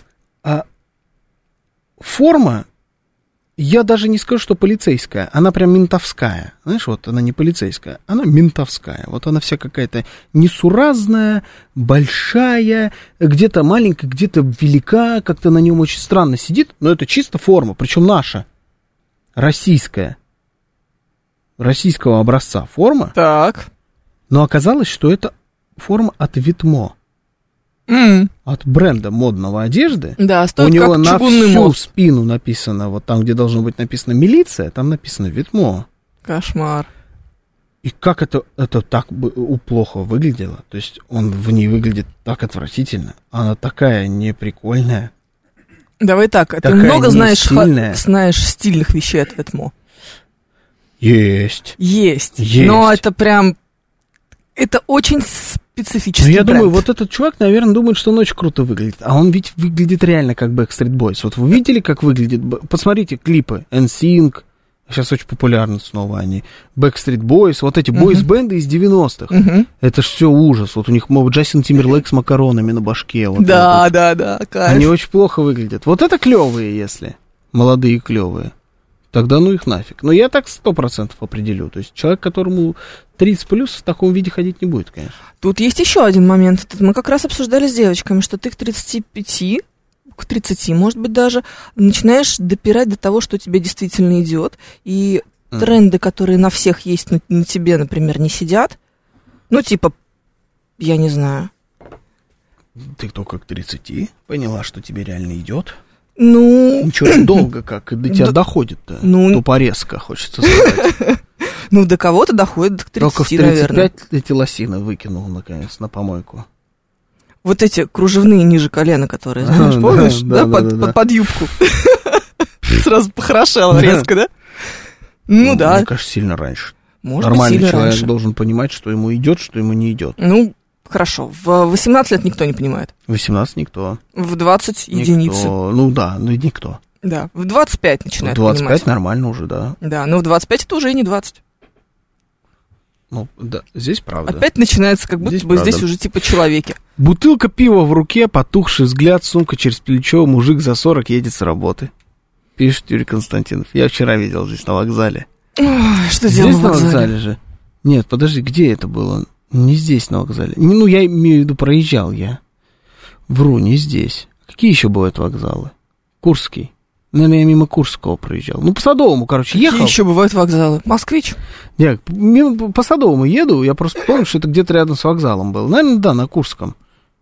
форма. Я даже не скажу, что полицейская, она прям ментовская. Знаешь, вот она не полицейская, она ментовская. Вот она вся какая-то несуразная, большая, где-то маленькая, где-то велика, как-то на нем очень странно сидит, но это чисто форма, причем наша, российская, российского образца форма. Так. Но оказалось, что это форма от Витмо. От бренда модного одежды. Да, стоит у него как на чугунный всю мост. спину написано, вот там, где должно быть написано милиция, там написано Витмо. Кошмар. И как это так плохо выглядело? То есть он в ней выглядит так отвратительно. Она такая неприкольная. Давай так, ты много знаешь стильных вещей от Витмо? Есть. Но это прям... Это очень специфический я бренд. думаю, вот этот чувак, наверное, думает, что он очень круто выглядит. А он ведь выглядит реально как Backstreet Boys. Вот вы видели, как выглядит? Посмотрите клипы NSYNC, Сейчас очень популярны снова они. Backstreet Boys, вот эти бойс-бенды из 90-х. Это ж все ужас. Вот у них Джастин Тимберлейк с макаронами на башке. Вот да, кайф. Они очень плохо выглядят. Вот это клевые, если. Молодые клевые. Тогда ну их нафиг. Но я так 100% определю. То есть человек, которому 30 плюс, в таком виде ходить не будет, конечно. Тут есть еще один момент. Мы как раз обсуждали с девочками, что ты к 35, к 30, может быть, даже начинаешь допирать до того, что тебе действительно идет. И тренды, которые на всех есть, на тебе, например, не сидят. Ну, типа, я не знаю. Ты только к 30 поняла, что тебе реально идет? Ну... Ничего, долго как до тебя доходит-то. Тупорезко, хочется сказать. Ну, до кого-то доходит к 30, только в 35 наверное. эти лосины выкинул, наконец, на помойку. Вот эти кружевные ниже колена, которые, знаешь, помнишь? Да, под юбку. Сразу похорошело резко, да? Ну, да. Мне кажется, сильно раньше. Нормальный человек должен понимать, что ему идет, что ему не идет. Ну, хорошо. В 18 лет никто не понимает. В 18 никто. В 20 единицы. Ну да, ну никто. Да, в 25 начинает понимать. В 25 понимать. нормально уже, да. Да, но в 25 это уже и не 20. Ну, да, здесь правда. Опять начинается, как будто бы здесь уже типа человеки. Бутылка пива в руке, потухший взгляд, сумка через плечо, мужик за 40 едет с работы. Пишет Юрий Константинов. Я вчера видел здесь на вокзале. Ой, что делал на вокзале же? Нет, подожди, где это было? Не здесь на вокзале. Ну, я имею в виду, проезжал я. Вру, не здесь. Какие еще бывают вокзалы? Курский. Наверное, я мимо Курского проезжал. Ну, по Садовому, короче, ехал. Какие еще бывают вокзалы? Москвич? Я по Садовому еду, я просто помню, что это где-то рядом с вокзалом был. Наверное, да, на Курском.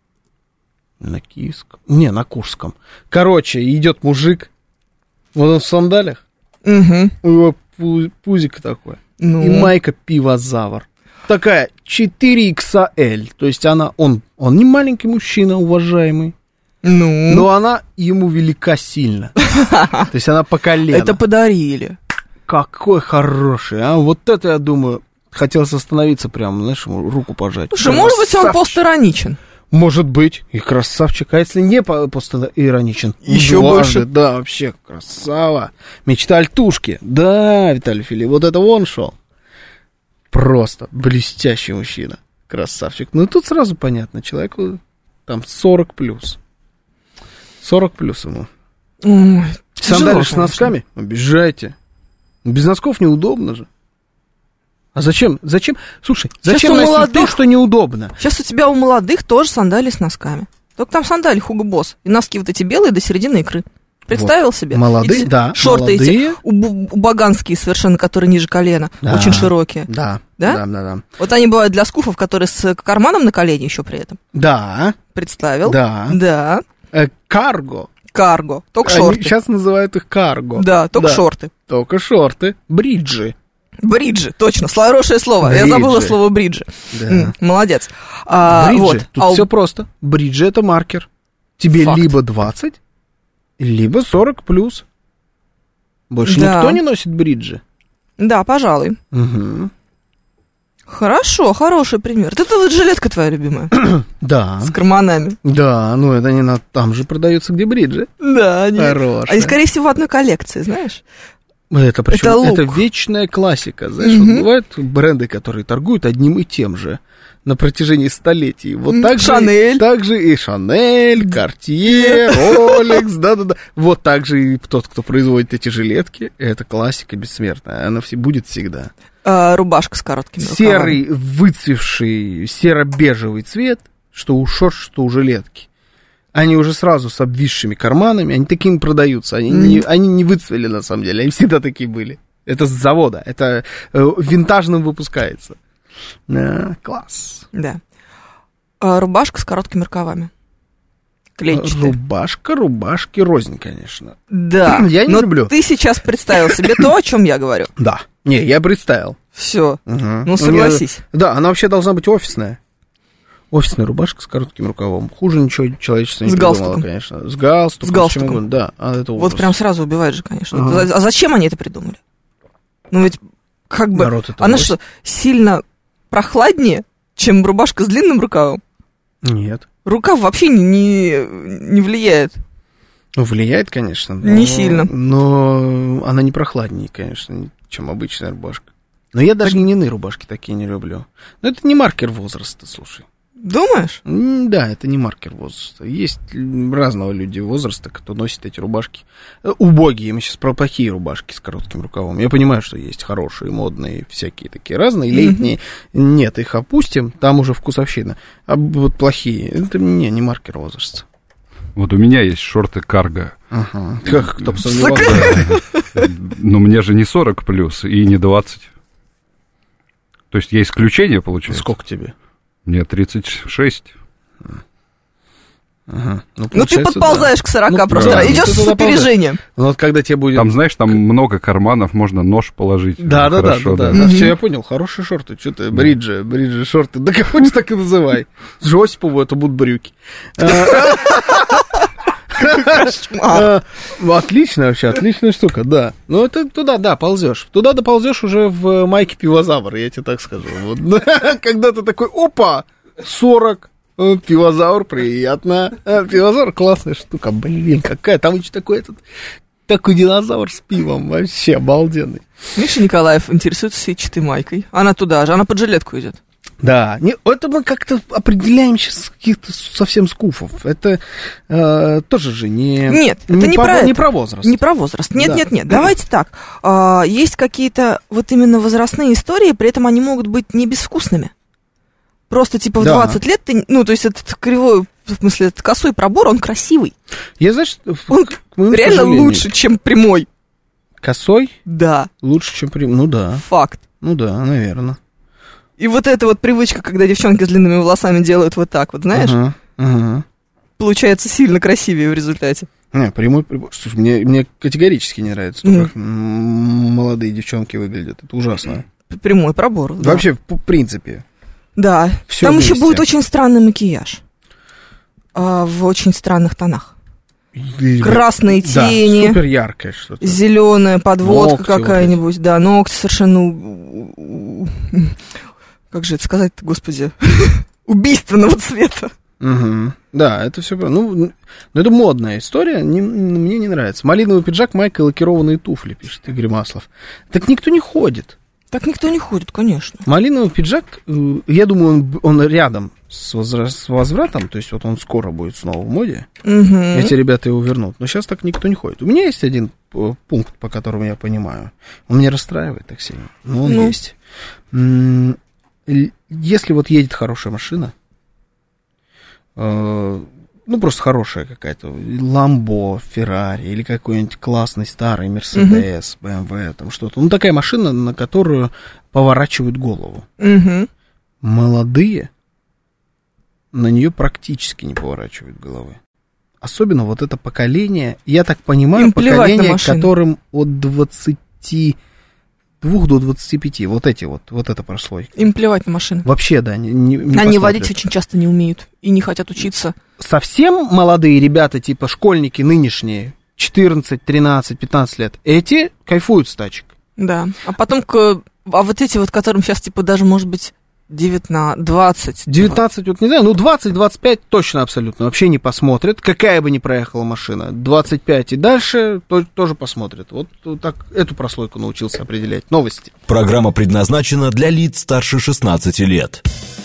На Киевском? Не, на Курском. Короче, идет мужик, вот он в сандалях, у него пузик такой, и майка пивозавр. Такая 4XL, то есть он не маленький мужчина, уважаемый. Но она ему велика сильно. То есть она по колено. Это подарили. Какой хороший, а? Вот это, я думаю, хотелось остановиться прямо, знаешь, ему руку пожать. Слушай, может быть, он постироничен. Может быть, и красавчик. А если не постироничен? Еще больше. Да, вообще, красава. Мечта альтушки. Да, Виталий Филипп, вот это он шел. Просто блестящий мужчина. Красавчик. Ну, тут сразу понятно, человеку там 40 плюс. 40 плюс ему. Ой, сандали с носками? Обижайте. Без носков неудобно же. А зачем? Слушай, зачем носить то, что неудобно? Сейчас у тебя у молодых тоже сандали с носками. Только там сандали Hugo Boss. И носки вот эти белые до середины икры. Представил вот. Себе? Молодые, да. Шорты молодые. Эти убаганские совершенно, которые ниже колена. Да. Очень широкие. Да. Вот они бывают для скуфов, которые с карманом на колене еще при этом. Да. Представил? Да. Карго. Только шорты. Сейчас называют их карго. Да, только шорты. Только шорты. Бриджи, точно, хорошее слово. Я забыла слово бриджи. Да. Молодец. Бриджи, тут все просто. Бриджи — это маркер. Тебе либо 20, либо 40 плюс. Больше никто не носит бриджи. Да, пожалуй. Угу. Хорошо, хороший пример. Это вот жилетка твоя любимая. Да. С карманами. Да, ну это не там же продаются, где бриджи. Да, они. Хорошие. Они, скорее всего, в одной коллекции, знаешь. Это вечная классика, знаешь. Вот бывают бренды, которые торгуют одним и тем же на протяжении столетий. Вот так Шанель. же и Шанель, Картье, Ролекс, да-да-да. Вот так же и тот, кто производит эти жилетки. Это классика бессмертная, она будет всегда. Рубашка с короткими рукавами. Серый, выцвевший, серо-бежевый цвет, что у шорт, что у жилетки. Они уже сразу с обвисшими карманами, они такими продаются. Они не выцвели, на самом деле, они всегда такие были. Это с завода, это винтажным выпускается. Класс. Да. Рубашка с короткими рукавами. Клетчатая. Рубашки рознь, конечно. Да. Я не люблю. Ты сейчас представил себе то, о чем я говорю. Да. Не, я представил. Все. Ну, согласись. Да, она вообще должна быть офисная. Офисная рубашка с коротким рукавом. Хуже ничего человечество не придумало, конечно. С галстуком. Да, это ужас. Вот прям сразу убивает же, конечно. А зачем они это придумали? Ну ведь как бы... Она что, сильно прохладнее, чем рубашка с длинным рукавом? Нет. Рукав вообще не влияет. Ну, влияет, конечно. Не сильно. Но она не прохладнее, конечно. чем обычная рубашка. Но я даже льняные рубашки такие не люблю. Но это не маркер возраста, слушай. Думаешь? Да, это не маркер возраста. Есть разного люди возраста, кто носит эти рубашки. Убогие, мы сейчас про плохие рубашки с коротким рукавом. Я понимаю, что есть хорошие, модные, всякие такие разные, летние. Нет, их опустим, там уже вкусовщина. А вот плохие, это не маркер возраста. Вот у меня есть шорты карго. Ага. Как, кто бы сомневался. Но мне же не 40 плюс и не 20. То есть я исключение, получается. Сколько тебе? Мне 36. Ага. Ну ты подползаешь к 40 просто, да, идешь с опережением. Ну вот когда тебе будет... Там, знаешь, там много карманов, можно нож положить. Да. Все, я понял, хорошие шорты. Что ты, бриджи, шорты. Да как так и называй. С Осипову это будут брюки. Отлично вообще, отличная штука, да. Ну, это туда, да, ползешь. Туда доползешь уже в майке пивозавр, я тебе так скажу. Вот. Когда ты такой, опа, 40, пивозавр, приятно. Пивозавр классная штука, блин, какая. Там еще такой динозавр с пивом, вообще обалденный. Миша Николаев интересуется сетчатой майкой. Она туда же, она под жилетку идет. Да, это мы как-то определяем сейчас каких-то совсем скуфов. Это тоже же не... Нет, это не про возраст. Не про возраст. Нет. Давайте так. Есть какие-то вот именно возрастные истории, при этом они могут быть не безвкусными. Просто типа в 20 лет ты... Ну, то есть этот кривой, в смысле, этот косой пробор, он красивый. Я, знаешь... Он реально лучше, чем прямой. Косой? Да. Лучше, чем прямой, ну да. Факт. Ну да, наверное. И вот эта вот привычка, когда девчонки с длинными волосами делают вот так вот, знаешь, получается сильно красивее в результате. Не, прямой. Слушай, мне категорически не нравится то, как молодые девчонки выглядят. Это ужасно. Прямой пробор. Да. Вообще, в принципе. Да. Там еще будет очень странный макияж. В очень странных тонах. Красные тени. Супер яркое что-то. Зеленая подводка какая-нибудь. Вот да, ногти совершенно... Как же это сказать-то, господи? Убийственного цвета. Угу. Да, это все... Ну, это модная история, мне не нравится. Малиновый пиджак, майка и лакированные туфли, пишет Игорь Маслов. Так никто не ходит. Так никто не ходит, конечно. Малиновый пиджак, я думаю, он рядом с возвратом, то есть вот он скоро будет снова в моде. Эти ребята его вернут. Но сейчас так никто не ходит. У меня есть один пункт, по которому я понимаю. Он меня расстраивает так сильно, но он есть. Если вот едет хорошая машина, ну, просто хорошая какая-то, Ламбо, Феррари или какой-нибудь классный старый Мерседес, БМВ, там что-то. Ну, такая машина, на которую поворачивают голову. Молодые на нее практически не поворачивают головы. Особенно вот это поколение, я так понимаю, поколение, которым от 22 до 25, вот эта прослойка. Им плевать на машины. Вообще, да. Не Они посмотрят. водить очень часто не умеют и не хотят учиться. Совсем молодые ребята, типа школьники нынешние, 14, 13, 15 лет, эти кайфуют с тачек. Да, а потом, вот эти вот, которым сейчас, типа, даже, может быть, 19, 20. 19, вот не знаю, ну 20-25 точно абсолютно, вообще не посмотрят, какая бы ни проехала машина. 25 и дальше тоже посмотрят. Вот так эту прослойку научился определять. Новости. Программа предназначена для лиц старше 16 лет.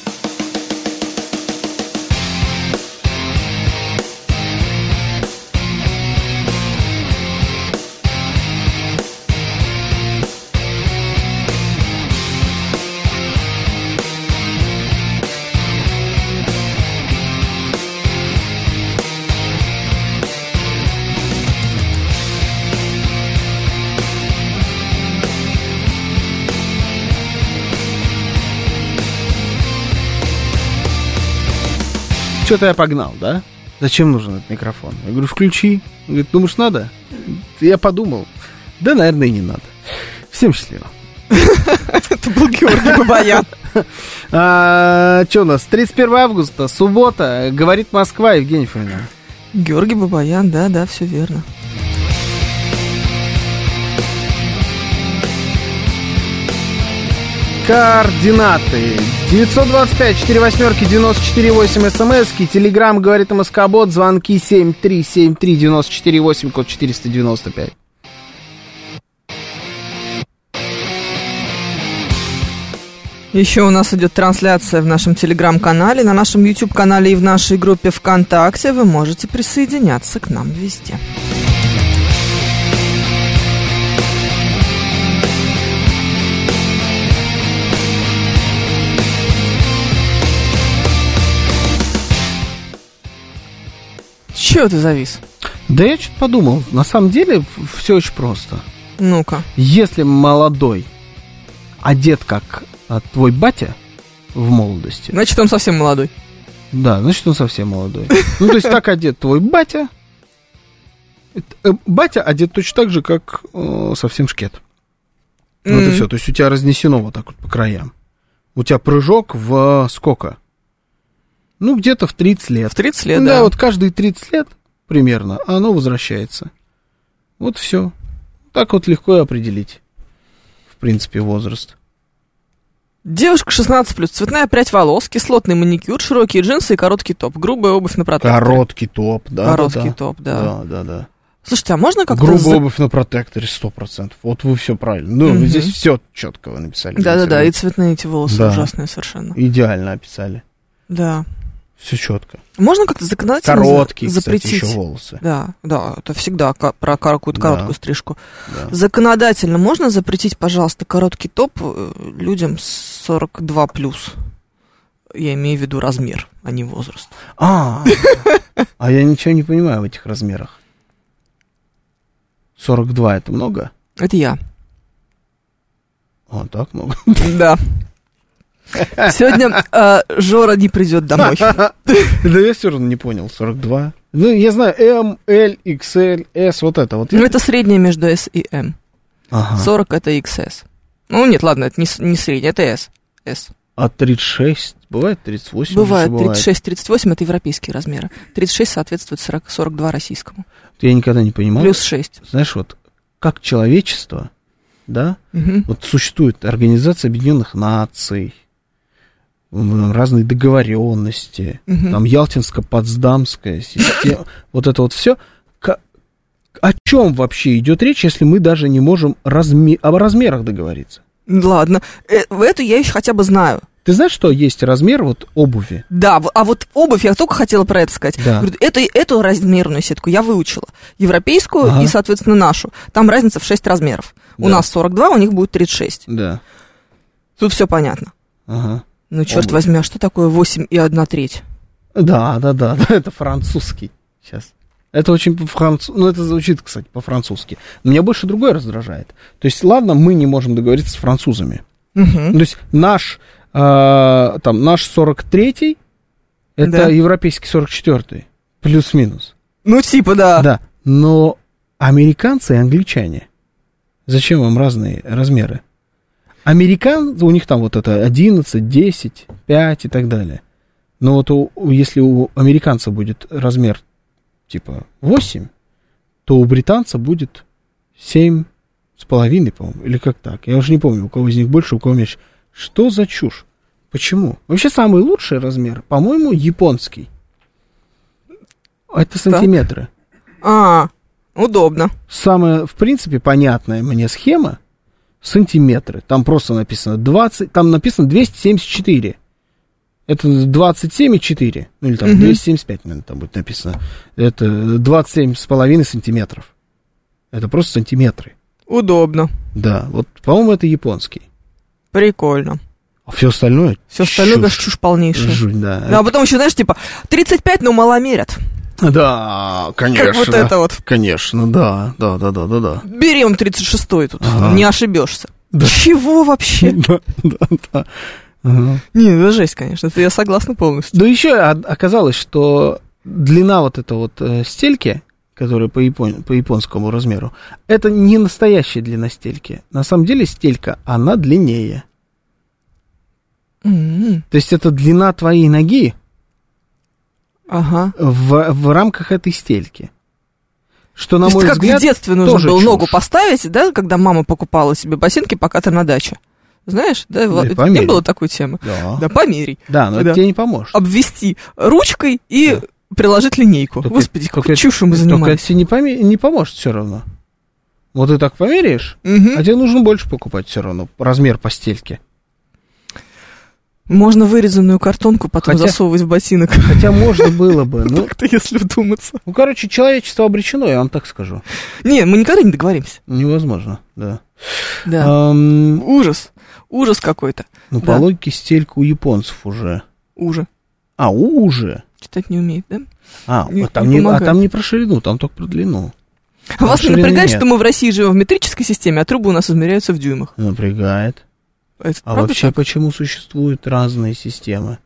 Что-то я погнал, да? Зачем нужен этот микрофон? Я говорю, включи. Он говорит, думаешь, надо? Я подумал. Да, наверное, и не надо. Всем счастливо. Это был Георгий Бабаян. Что у нас? 31 августа, суббота. Говорит Москва, Евгений Фомина. Георгий Бабаян, да, все верно. Координаты 925-48-94-8 смски, телеграм говорит МСК-бот, звонки 7373-94-8, код 495. Еще у нас идет трансляция в нашем телеграм-канале, на нашем YouTube-канале и в нашей группе ВКонтакте. Вы можете присоединяться к нам везде. Чего ты завис? Да я что-то подумал. На самом деле все очень просто. Ну-ка. Если молодой одет как твой батя в молодости. Значит, он совсем молодой. Да, значит, он совсем молодой. Ну, то есть так одет твой батя. Батя одет точно так же, как совсем шкет. Вот и все. То есть у тебя разнесено вот так вот по краям. У тебя прыжок в сколько? Ну, где-то в 30 лет. В 30 лет, да. Да, вот каждые 30 лет примерно оно возвращается. Вот все. Так вот легко и определить, в принципе, возраст. Девушка 16+, цветная прядь волос, кислотный маникюр, широкие джинсы и короткий топ. Грубая обувь на протекторе. Короткий топ, да. Короткий топ, да. Да. Слушайте, а можно как-то... Грубая обувь на протекторе 100%. Вот вы все правильно. Ну, здесь все четко вы написали. Да, и цветные эти волосы ужасные совершенно. Идеально описали. Да. Все четко. Можно как-то законодательно короткие, запретить? Кстати, еще волосы. Да, это всегда про какую-то короткую стрижку. Да. Законодательно можно запретить, пожалуйста, короткий топ людям 42+. Я имею в виду размер, а не возраст. А я ничего не понимаю в этих размерах. 42 это много? Это я. А, так много? Да. Сегодня Жора не придет домой. Да я все равно не понял, 42. Ну, я знаю, М, Л, XL, S, вот это вот. Ну, это среднее между S и M. Ага. 40 это XS. Ну, нет, ладно, это не среднее, это S. А 36, бывает 38? Бывает, 36-38 это европейские размеры. 36 соответствует 42 российскому. Я никогда не понимал. Плюс 6. Знаешь, вот как человечество, да, вот существует Организация Объединенных Наций, разные договоренности, там Ялтинско-Потсдамская система, вот это вот все. О чем вообще идет речь, если мы даже не можем о размерах договориться? Ладно, эту я еще хотя бы знаю. Ты знаешь, что есть размер вот обуви? Да, а вот обувь, я только хотела про это сказать. Да. Говорю, эту размерную сетку я выучила. Европейскую и, соответственно, нашу. Там разница в 6 размеров. Да. У нас 42, у них будет 36. Да. Тут все понятно. Ага. Ну, черт возьми, а что такое 8 и 1/3? Да, это французский сейчас. Это очень по-французски, ну, это звучит, кстати, по-французски. Но меня больше другое раздражает. То есть, ладно, мы не можем договориться с французами. То есть, наш 43-й, это европейский 44-й, плюс-минус. Ну, типа, да. Да, но американцы и англичане, зачем вам разные размеры? Американцы, у них там вот это 11, 10, 5 и так далее. Но вот если у американца будет размер типа 8, то у британца будет 7,5, по-моему, или как так. Я уже не помню, у кого из них больше, у кого меньше. Что за чушь? Почему? Вообще самый лучший размер, по-моему, японский. Это сантиметры. Удобно. Самая, в принципе, понятная мне схема — сантиметры. Там просто написано 20, там написано 274. Это 27,4. Ну, или там 275, наверное, там будет написано. Это 27,5 сантиметров. Это просто сантиметры. Удобно. Да, вот, по-моему, это японский. Прикольно. А все остальное? Все остальное, конечно, чушь полнейшая. Да. А потом еще, знаешь, типа, 35, но маломерят. Да, конечно. Как вот это вот. Конечно, да. Берем 36-й тут, не ошибешься. Да. Чего вообще? Да. Не, это жесть, конечно, это я согласна полностью. Да еще оказалось, что длина вот этой вот стельки, которая по японскому размеру, это не настоящая длина стельки. На самом деле стелька, она длиннее. То есть это длина твоей ноги в рамках этой стельки. Что, на мой взгляд, как в детстве нужно было ногу поставить, да, когда мама покупала себе ботинки, пока ты на даче. Знаешь, да, не было такой темы. Да, померяй. Да, но это тебе не поможет. Обвести ручкой и приложить линейку. Господи, какой чушью мы занимаемся. Только это тебе не поможет все равно. Вот ты так померяешь, а тебе нужно больше покупать все равно, размер постельки. Можно вырезанную картонку потом засовывать в ботинок. Хотя можно было бы. Ну, так-то, если вдуматься. Ну, короче, человечество обречено, я вам так скажу. Не, мы никогда не договоримся. Невозможно, да. Да. Ужас. Ужас какой-то. Ну, по логике, стелька у японцев уже. Уже. Уже. Читать не умеет, да? Там не про ширину, там только про длину. Вас не напрягает, что мы в России живем в метрической системе, а трубы у нас измеряются в дюймах? Напрягает. Вообще, так? Почему существуют разные системы?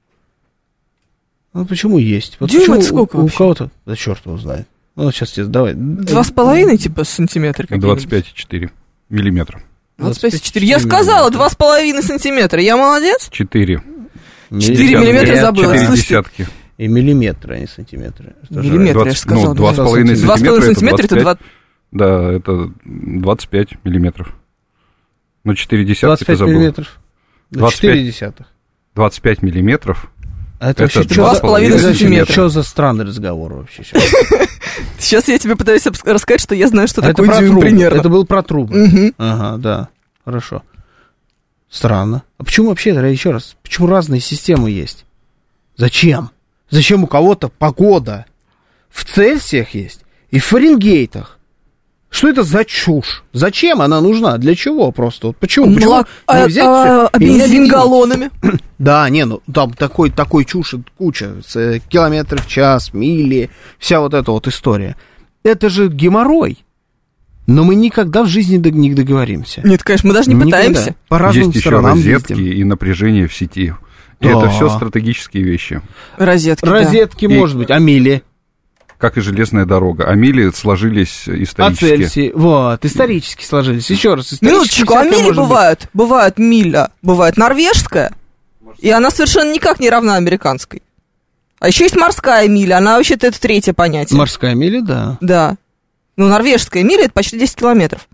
Ну, почему есть? Вот дюйм это сколько вообще? У кого-то, да черт его знает. Ну, сейчас тебе давай. 2,5 типа сантиметра? 25,4 миллиметра. 25,4. Я сказала 2,5 сантиметра. Я молодец? 4. 4 миллиметра забыла. 4 десятки. И миллиметры, а не сантиметры. Миллиметры, я же сказала. 2,5 сантиметра это 2... Да, это 25 миллиметров. Ну, 4 десятки ты забыл. 25 миллиметров. 4 десятых. 25 миллиметров. Это вообще 2,5 сантиметра. Что за странный разговор вообще сейчас? Сейчас я тебе пытаюсь рассказать, что я знаю, что такое дюйм примерно. Это был про трубы. Ага, да. Хорошо. Странно. А почему вообще, еще раз, почему разные системы есть? Зачем? Зачем у кого-то погода в Цельсиях есть и в Фаренгейтах? Что это за чушь? Зачем она нужна? Для чего просто? Вот почему? А бензин галлонами? Да, ну там такой чушь куча. Километры в час, мили, вся вот эта вот история. Это же геморрой. Но мы никогда в жизни не договоримся. Нет, конечно, мы даже не пытаемся. По разным есть еще розетки и напряжение в сети. И это все стратегические вещи. Розетки, может быть, а мили? Как и железная дорога. А мили сложились исторически. А Цельсий, исторически сложились. Еще раз, минуточку, а мили бывают? Бывает миля, бывает норвежская, и она совершенно никак не равна американской. А еще есть морская миля, она вообще-то это третье понятие. Морская миля, да. Да. Ну, норвежская миля это почти 10 километров.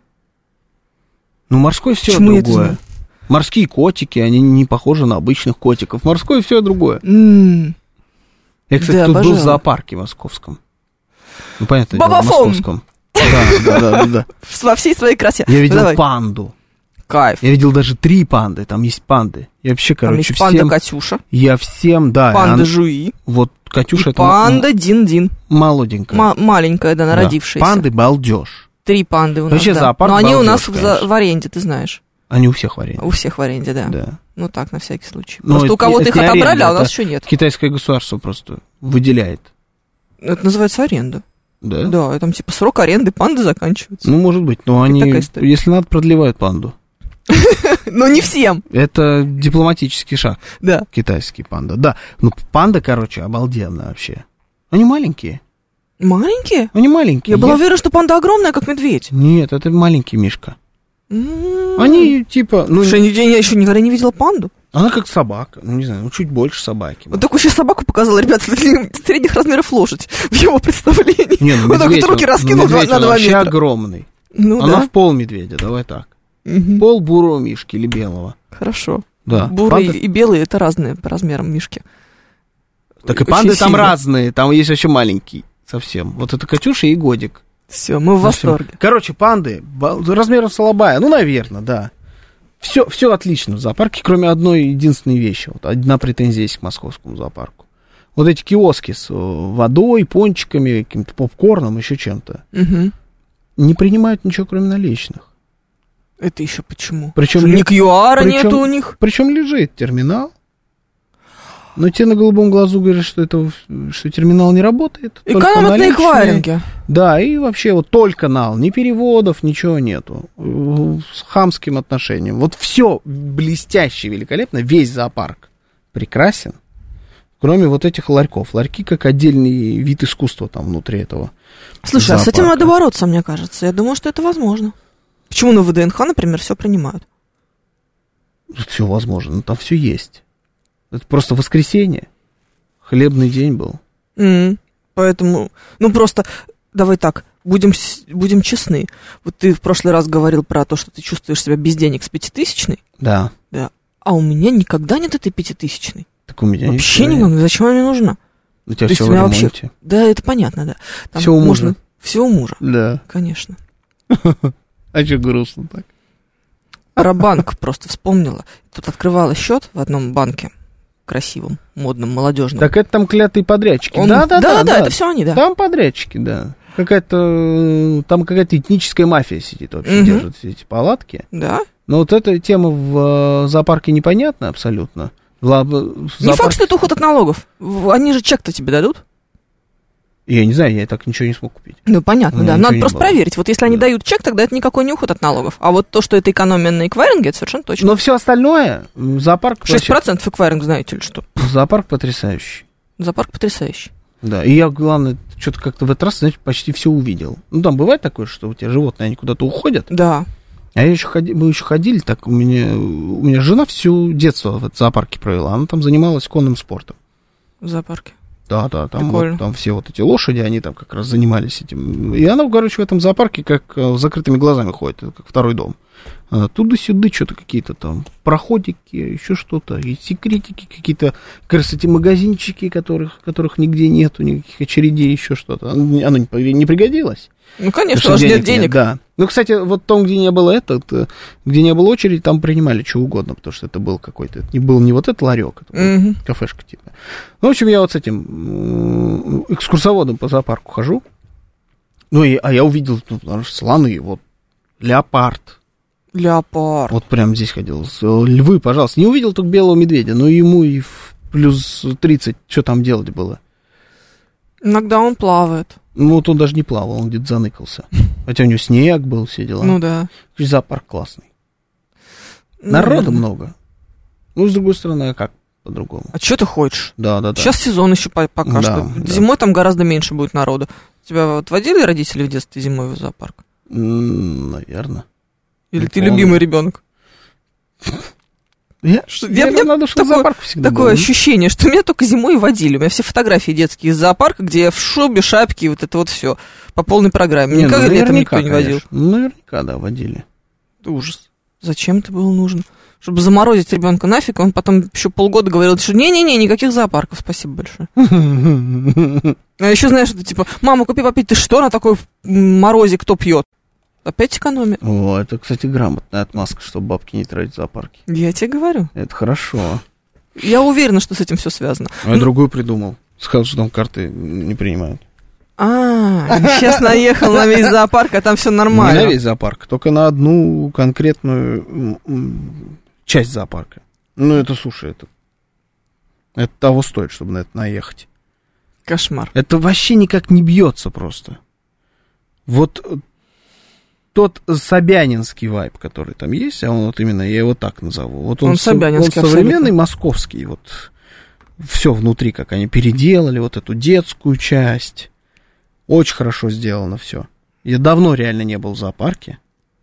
Ну, морской все другое. Морские котики, они не похожи на обычных котиков. Морское все другое. Я, кстати, тут был в зоопарке московском. Ну, понятно, в московском. Да. Во всей своей красе. Я видел панду. Кайф. Я видел даже 3 панды, там есть панды. Я вообще, там есть панда Катюша. Я всем, да. Панда Жуи. Вот Катюша это... Панда Дин-Дин. Молоденькая. Маленькая, да, народившаяся. Панды балдеж. 3 панды у нас, вообще, зоопарк но они балдеж, у нас в аренде, ты знаешь. Они у всех в аренде. У всех в аренде, да. Да. Ну так, на всякий случай. Просто у кого-то их отобрали, а у нас еще нет. Китайское государство просто выделяет. Это называется аренда. Да? Да, там типа срок аренды панды заканчивается. Ну, может быть, но они, если надо, продлевают панду. Но не всем. Это дипломатический шаг. Да. Китайский панда. Да. Ну, панда, короче, обалденная вообще. Они маленькие. Маленькие? Они маленькие. Я была уверена, что панда огромная, как медведь. Нет, это маленький мишка. Они типа... Я еще никогда не видела панду. Она как собака, не знаю, чуть больше собаки. Вот такую сейчас собаку показала, ребята, средних размеров лошадь в его представлении. Не, вот так вот руки раскинул на 2 метра. Вообще огромный. Она в пол медведя, давай так. Пол бурого мишки или белого. Хорошо. Да. Бурые и белые это разные по размерам мишки. Так и панды там разные, там есть вообще маленький совсем. Вот это Катюша и годик. Все, мы в восторге. Короче, панды размером с алабая, ну, наверное, да. Все отлично в зоопарке, кроме одной единственной вещи. Вот одна претензия есть к московскому зоопарку. Вот эти киоски с водой, пончиками, каким-то попкорном, еще чем-то. Не принимают ничего, кроме наличных. Это еще почему? Причем ни QR нету у них. Причем лежит терминал. Но те на голубом глазу говорят, что терминал не работает. Экономят на эквайринге. Да, и вообще вот только нал, ни переводов, ничего нету. С хамским отношением. Вот все блестяще, великолепно, весь зоопарк прекрасен, кроме вот этих ларьков. Ларьки как отдельный вид искусства там внутри этого. Слушай, зоопарка. А с этим надо бороться, мне кажется. Я думаю, что это возможно. Почему на ВДНХ, например, все принимают? Все возможно, там все есть. Это просто воскресенье. Хлебный день был. Поэтому, просто, давай так, будем честны. Вот ты в прошлый раз говорил про то, что ты чувствуешь себя без денег с 5000-ной. Да. А у меня никогда нет этой 5000-ной. Так у меня вообще никогда. Зачем она мне нужна? У тебя все в ремонте. Да, это понятно, да. Там все у мужа. Все у мужа. Да. Конечно. А что грустно так? Про банк просто вспомнила. Тут открывала счет в одном банке. Красивом, модном, молодежном. Так это там клятые подрядчики. Да, это все они, да. Там подрядчики, да. Там какая-то этническая мафия сидит вообще, держит все эти палатки. Да. Но вот эта тема в зоопарке непонятна абсолютно. Не факт, что это уход от налогов. Они же чек-то тебе дадут. Я не знаю, я так ничего не смог купить. Ну, понятно, да. Надо просто проверить. Вот если они дают чек, тогда это никакой не уход от налогов. А вот то, что это экономия на эквайринге, это совершенно точно. Но все остальное, зоопарк... 6% эквайринг, знаете ли что? Зоопарк потрясающий. Зоопарк потрясающий. Да, и я, главное, что-то как-то в этот раз, знаете, почти все увидел. Ну, там бывает такое, что у тебя животные, они куда-то уходят. Да. А мы еще ходили, так у меня жена все детство в зоопарке провела. Она там занималась конным спортом. В зоопарке. Да, там все вот эти лошади, они там как раз занимались этим. И она, короче, в этом зоопарке как с закрытыми глазами ходит, как второй дом. Туда-сюда что-то какие-то там проходики, еще что-то, и секретики какие-то, как раз эти магазинчики, которых нигде нету, никаких очередей, еще что-то. Оно не пригодилось. Ну, конечно, у вас нет денег. Да. Ну, кстати, вот там, где не было где не было очереди, там принимали что угодно, потому что это был какой-то, это был не вот этот ларек, это был кафешка типа. Ну, в общем, я вот с этим экскурсоводом по зоопарку хожу, а я увидел слоны, вот, леопард. Вот прям здесь ходил. Львы, пожалуйста. Не увидел только белого медведя, но ему и в плюс 30, что там делать было? Иногда он плавает. Ну, вот он даже не плавал, он где-то заныкался. Хотя у него снег был, все дела. Ну, да. Зоопарк классный. Народу много. Ну, с другой стороны, а как по-другому? А что ты хочешь? Да. Сейчас сезон еще пока что. Зимой там гораздо меньше будет народу. Тебя вот водили родители в детстве зимой в зоопарк? Наверное. Или ты любимый ребенок? Я надо, чтобы зоопарк всегда такое был. ощущение, что меня только зимой водили. У меня все фотографии детские из зоопарка, где я в шубе, шапке, вот это вот все по полной программе. Никогда летом никто не водил. Наверняка, да, водили. Ужас. Зачем это было нужно? Чтобы заморозить ребенка нафиг, он потом еще полгода говорил, что не-не-не, никаких зоопарков, спасибо большое. А еще знаешь, что типа, мама, купи попить, ты что на такой морозе, кто пьет? Опять экономия. О, это, кстати, грамотная отмазка, чтобы бабки не тратить в зоопарке. Я тебе говорю. Это хорошо. Я уверена, что с этим все связано. Я другую придумал. Сказал, что там карты не принимают. Сейчас наехал на весь зоопарк, а там все нормально. Не на весь зоопарк, только на одну конкретную часть зоопарка. Ну, это, слушай, это того стоит, чтобы на это наехать. Кошмар. Это вообще никак не бьется просто. Вот тот собянинский вайб, который там есть, а он вот именно, я его так назову. Вот он собянинский, он современный, московский, вот все внутри, как они переделали, вот эту детскую часть. Очень хорошо сделано все. Я давно реально не был в зоопарке.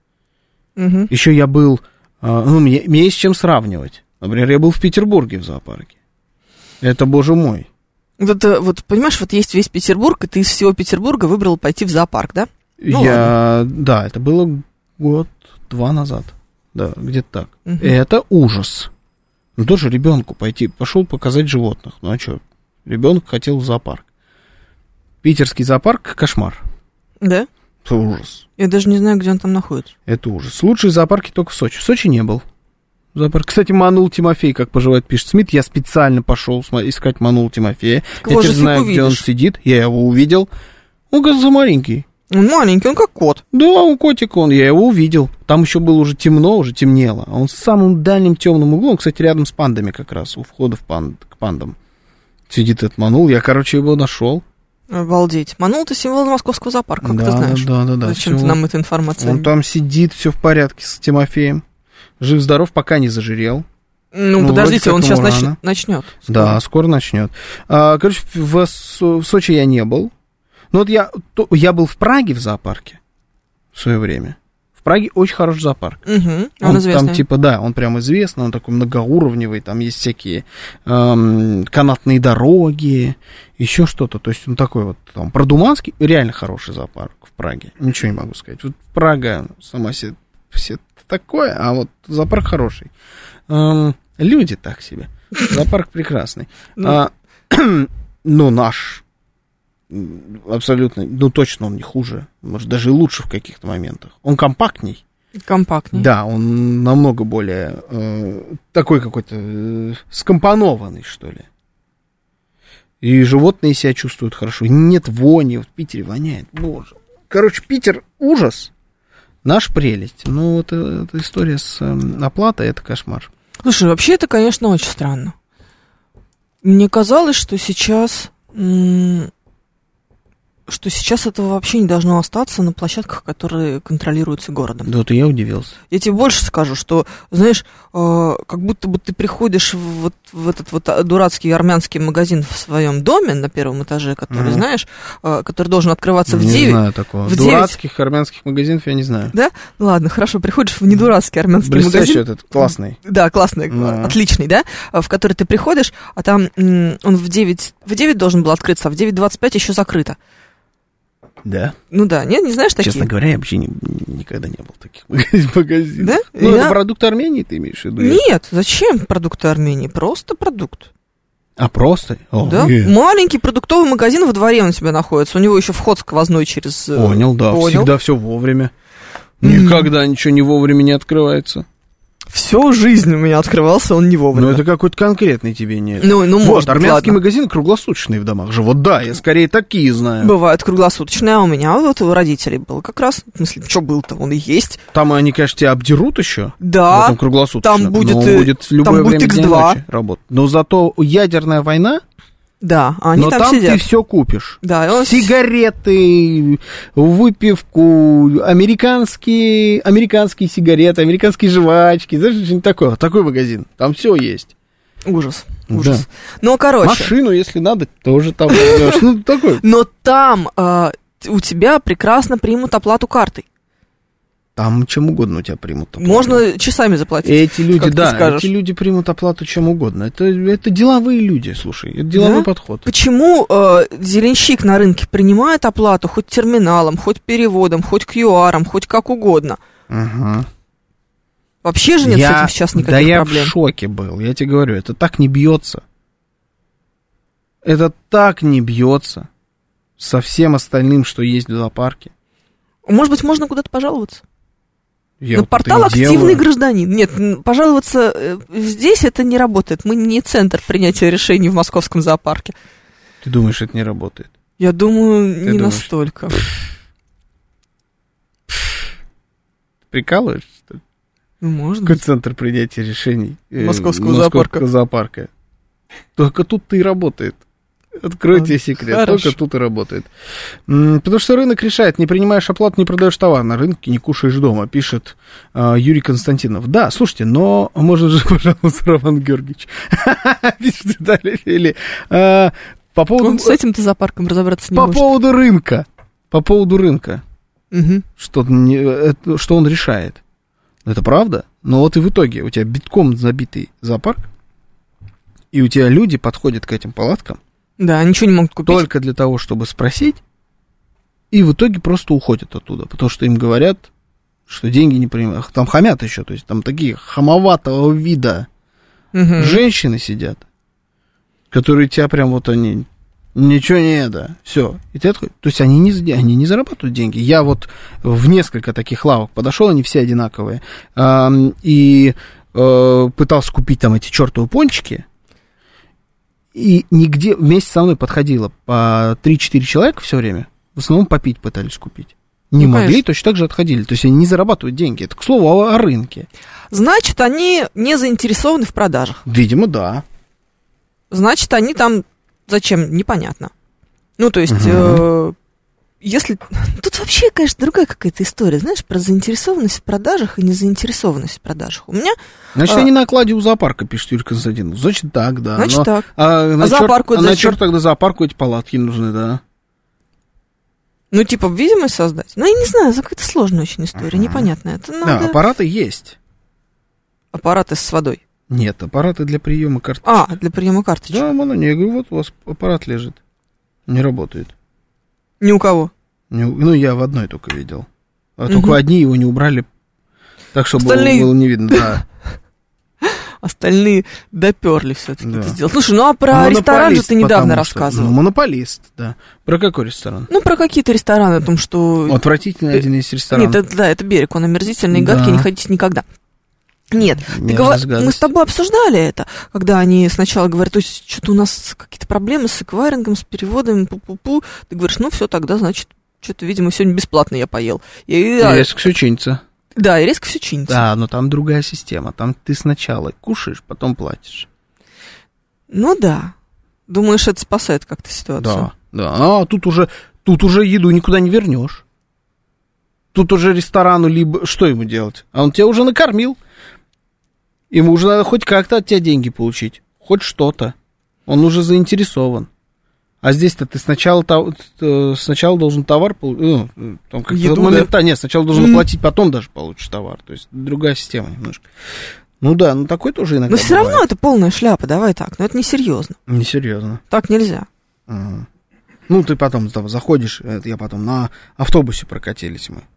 Еще я был, мне есть с чем сравнивать. Например, я был в Петербурге в зоопарке. Это, боже мой. Вот понимаешь, вот есть весь Петербург, и ты из всего Петербурга выбрал пойти в зоопарк, да? Да, это было год-два назад. Да, где-то так. Это ужас. Ну, тоже ребенку пошел показать животных. Ну, а что? Ребенок хотел в зоопарк. Питерский зоопарк — кошмар. Да? Это ужас. Я даже не знаю, где он там находится. Это ужас. Лучшие зоопарки только в Сочи. В Сочи не был. Зоопарк. Кстати, Манул Тимофей, как поживает, пишет Смит. Я специально пошел искать Манул Тимофея. Я теперь знаю, где он сидит. Я его увидел. Он, кажется, маленький. Он маленький, он как кот. Да, он котик, я его увидел. Там еще было уже темно, уже темнело. Он в самым дальнем темном углу, кстати, рядом с пандами как раз, у входа к пандам. Сидит этот Манул, я, его нашел. Обалдеть. Манул — это символ московского зоопарка, как ты знаешь. Да. Зачем ты нам эта информация? Он там сидит, все в порядке с Тимофеем. Жив-здоров, пока не зажирел. Ну, подождите, он сейчас начнет. Да, скоро начнет. В Сочи я не был. Ну, вот я был в Праге в зоопарке в свое время. В Праге очень хороший зоопарк. Он известный. Там, он прям известный, он такой многоуровневый, там есть всякие канатные дороги, еще что-то. То есть он такой вот, там, продуманский, реально хороший зоопарк в Праге. Ничего не могу сказать. Вот Прага сама себе все такое, а вот зоопарк хороший. Люди так себе. Зоопарк прекрасный. Но наш... Абсолютно, точно он не хуже, может, даже и лучше в каких-то моментах. Он компактней, Компактнее. Да, он намного более такой какой-то скомпонованный, что ли. И животные себя чувствуют хорошо. Нет вони, в Питере воняет. Боже. Короче, Питер ужас, наш прелесть. Ну, вот эта история с оплатой, это кошмар. Слушай, вообще это, конечно, очень странно. Мне казалось, что сейчас этого вообще не должно остаться на площадках, которые контролируются городом. Да, вот и я удивился. Я тебе больше скажу, что, знаешь, как будто бы ты приходишь в этот вот дурацкий армянский магазин в своем доме на первом этаже, который, знаешь, который должен открываться в 9. Не знаю такого. В Дурацких армянских магазинов я не знаю. Да? Ну ладно, хорошо, приходишь в недурацкий армянский магазин. Блестящий этот, классный. Да, классный, отличный, да, в который ты приходишь, а там он в 9 должен был открыться, а в 9:25 еще закрыто. Да? Ну да, нет, не знаешь такие? Честно говоря, я вообще никогда не был в таких магазинах. Да? Ну, это продукты Армении ты имеешь в виду? Нет, зачем продукты Армении? Просто продукт. А просто? Да? Маленький продуктовый магазин во дворе у тебя находится. У него еще вход сквозной через... Понял, да. Всегда все вовремя. Никогда ничего не вовремя не открывается. Всю жизнь у меня открывался он не вовремя. Ну, это какой-то конкретный тебе нет. Ну вот, может, армянские магазины круглосуточные в домах же. Вот да, я скорее такие знаю. Бывают круглосуточные, а у меня вот у родителей был как раз. В смысле, что был-то, он и есть. Там они, конечно, тебя обдерут еще. Да. Там круглосуточно. Там будет любое время X2. дня и ночи работать. Но зато ядерная война. Да, они но там там сидят. Ты все купишь. Да, сигареты, выпивку, американские сигареты, американские жвачки, знаешь, что-нибудь такое. Такой магазин. Там все есть. Ужас. Да. Ну, короче. Машину, если надо, тоже там возьмешь. Ну, такой. Но там у тебя прекрасно примут оплату картой. Там чем угодно у тебя примут оплату. Можно часами заплатить. Эти люди, эти люди примут оплату чем угодно. Это деловые люди, слушай, это деловой подход. Почему зеленщик на рынке принимает оплату хоть терминалом, хоть переводом, хоть QR, хоть как угодно? Угу. Вообще же нет с этим сейчас никаких проблем. Да я в шоке был, я тебе говорю, это так не бьется. Это так не бьется со всем остальным, что есть в зоопарке. Может быть, можно куда-то пожаловаться? На портал «Активный гражданин». Нет, пожаловаться здесь это не работает. Мы не центр принятия решений в московском зоопарке. Ты думаешь, это не работает? Я думаю, не настолько. Прикалываешься, что ли? Ну, можно. Какой центр принятия решений московского зоопарка? Только тут-то и работает. Открою тебе секрет, Хорошо. только тут и работает. Потому что рынок решает, не принимаешь оплату, не продаешь товар, на рынке не кушаешь дома, пишет Юрий Константинов. Да, слушайте, но можно же, пожалуйста, Роман Георгиевич, пишет Виталий Фили. По поводу... Он с этим-то зоопарком разобраться не может. По поводу рынка. Угу. Что он решает. Это правда, но вот и в итоге у тебя битком забитый зоопарк, и у тебя люди подходят к этим палаткам, да, ничего не могут купить. Только для того, чтобы спросить, и в итоге просто уходят оттуда, потому что им говорят, что деньги не принимают. Там хамят еще, то есть там такие хамоватого вида женщины сидят, которые тебя прям вот они, ничего не это, все. И ты отходишь. То есть они не зарабатывают деньги. Я вот в несколько таких лавок подошел, они все одинаковые, и пытался купить там эти чертовы пончики. И нигде вместе со мной подходило по 3-4 человека все время. В основном попить пытались купить. Не могли, конечно. Точно так же отходили. То есть они не зарабатывают деньги. Это, к слову, о рынке. Значит, они не заинтересованы в продажах. Видимо, да. Значит, они там зачем? Непонятно. Ну, то есть, если... Тут вообще, конечно, другая какая-то история, знаешь, про заинтересованность в продажах и незаинтересованность в продажах. У меня... Значит, они на окладе у зоопарка, пишет Юрий Константинов. Значит, так, да. Значит, так. Зоопарку это зачем? На черт тогда зоопарку эти палатки нужны, да. Ну, типа, видимость создать? Ну, я не знаю, это какая-то сложная очень история, непонятная. Это надо... Да, аппараты есть. Аппараты с водой? Нет, аппараты для приема карточек. А, для приема карточек. Да, я говорю, вот у вас аппарат лежит. Не работает. Ни у кого? Ну, я в одной только видел. А только одни его не убрали, так, чтобы остальные... было не видно, да. остальные доперли все-таки Да. это сделать. Слушай, ну а про ресторан же ты недавно рассказывал. Монополист, да. Про какой ресторан? Ну, про какие-то рестораны, о том, что... Отвратительный один из ресторанов. Нет, это Берег, он омерзительный и Да. гадкий, не ходите никогда. Нет, Мерзость, гадость. мы с тобой обсуждали это, когда они сначала говорят, то есть что-то у нас какие-то проблемы с эквайрингом, с переводами, пу-пу-пу. Ты говоришь, ну все, тогда, значит, что-то, видимо, сегодня бесплатно я поел. И резко все чинится. Да, и резко все чинится. Да, но там другая система. Там ты сначала кушаешь, потом платишь. Ну да. Думаешь, это спасает как-то ситуацию? Да. А тут уже еду никуда не вернешь. Тут уже ресторану либо... Что ему делать? А он тебя уже накормил. Ему уже надо хоть как-то от тебя деньги получить. Хоть что-то. Он уже заинтересован. А здесь-то ты сначала должен товар получить. Там как-то моментально. Нет, сначала должен оплатить, потом даже получишь товар. То есть другая система немножко. Ну да, ну такой тоже иногда Но все равно это полная шляпа, давай так. Но это несерьезно. Несерьезно. Так нельзя. Ну, ты потом заходишь, я потом на автобусе прокатились мы.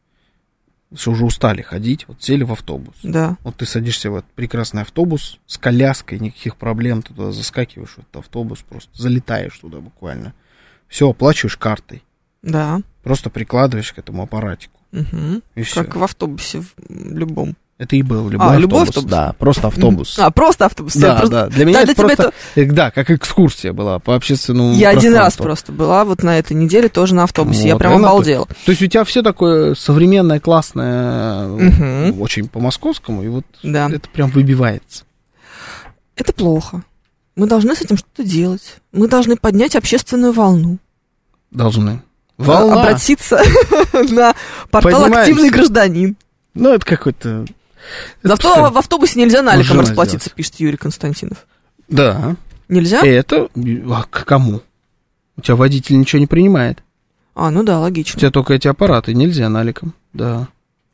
Что уже устали ходить, вот сели в автобус. Да. Вот ты садишься в этот прекрасный автобус с коляской, никаких проблем, ты туда заскакиваешь в этот автобус, просто залетаешь туда буквально. Все, оплачиваешь картой. Да. Просто прикладываешь к этому аппаратику. Угу. И все. Как в автобусе в любом. Это и был любой автобус. Любой автобус? Да, просто автобус. Просто автобус. Да, просто... да. Для меня это просто, да, как экскурсия была по общественному Я один раз пространству. просто была вот на этой неделе тоже на автобусе. Вот, я прям обалдела. То есть у тебя все такое современное, классное, очень по-московскому, и вот это прям выбивается. Это плохо. Мы должны с этим что-то делать. Мы должны поднять общественную волну. Должны. Волна. Обратиться на портал «Активный гражданин». Ну, это какой-то... Зато в автобусе нельзя наликом расплатиться, пишет Юрий Константинов. Да. Нельзя? Это... А к кому? У тебя водитель ничего не принимает. Ну да, логично. У тебя только эти аппараты, нельзя наликом. Да.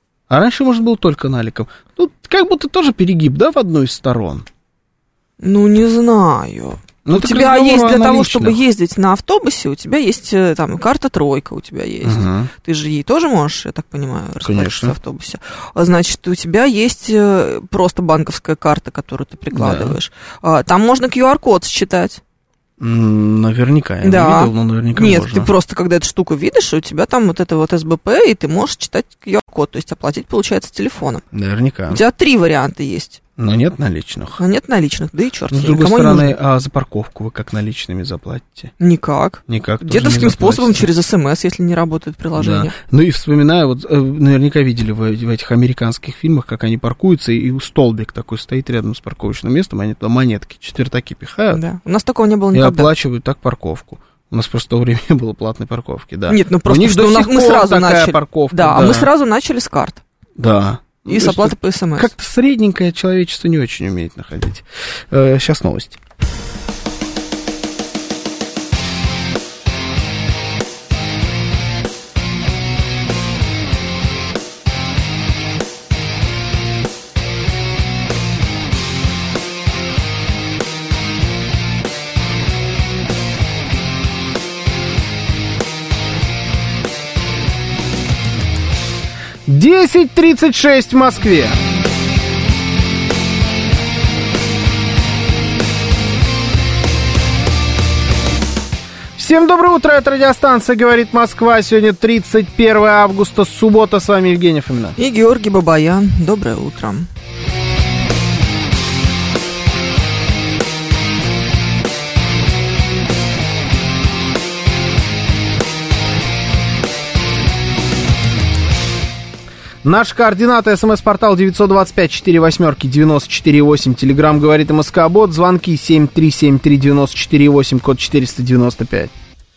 А раньше, может, было только наликом. Ну, как будто тоже перегиб, да, в одну из сторон? Ну, не знаю. Ну, у тебя есть для того, чтобы ездить на автобусе, у тебя есть там карта тройка у тебя есть. Угу. Ты же ей тоже можешь, я так понимаю, расплатиться в автобусе. Значит, у тебя есть просто банковская карта, которую ты прикладываешь. Да. Там можно QR-код считать. Наверняка, я не видел, но наверняка Нет, можно. Ты просто, когда эту штуку видишь, у тебя там вот это вот СБП, и ты можешь читать QR-код, то есть оплатить, получается, телефоном. Наверняка. У тебя 3 варианта есть. Но нет наличных. Но нет наличных, да и черт. С другой стороны, а за парковку вы как наличными заплатите? Никак. Никак. Дедовским способом через СМС, если не работает приложение. Да. Ну и вспоминаю, вот наверняка видели в этих американских фильмах, как они паркуются, и столбик такой стоит рядом с парковочным местом, они туда монетки, четвертаки пихают. Да. У нас такого не было никогда. И оплачивают так парковку. У нас просто в то время не было платной парковки, да. Нет, ну просто что мы сразу начали. Парковка, да, мы сразу начали с карт. Да. И с оплаты по СМС. Как-то средненькое человечество не очень умеет находить. Сейчас новости. Десять 36 в Москве. Всем доброе утро, это радиостанция «Говорит Москва». Сегодня 31 августа, суббота. С вами Евгений Фомина. И Георгий Бабаян. Доброе утро. Наши координаты: СМС-портал 925-48-94-8, Телеграм «Говорит МСК-бот», звонки 7373948, код 495.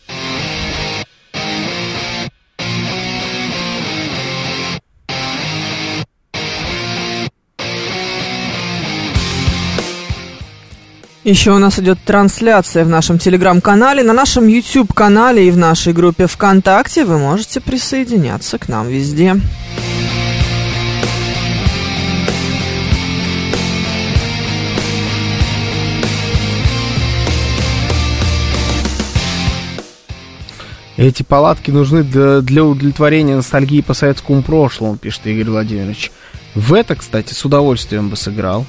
Еще у нас идет трансляция в нашем Телеграм-канале, на нашем YouTube-канале и в нашей группе ВКонтакте. Вы можете присоединяться к нам везде. Эти палатки нужны для удовлетворения ностальгии по советскому прошлому, пишет Игорь Владимирович. В это, кстати, с удовольствием бы сыграл.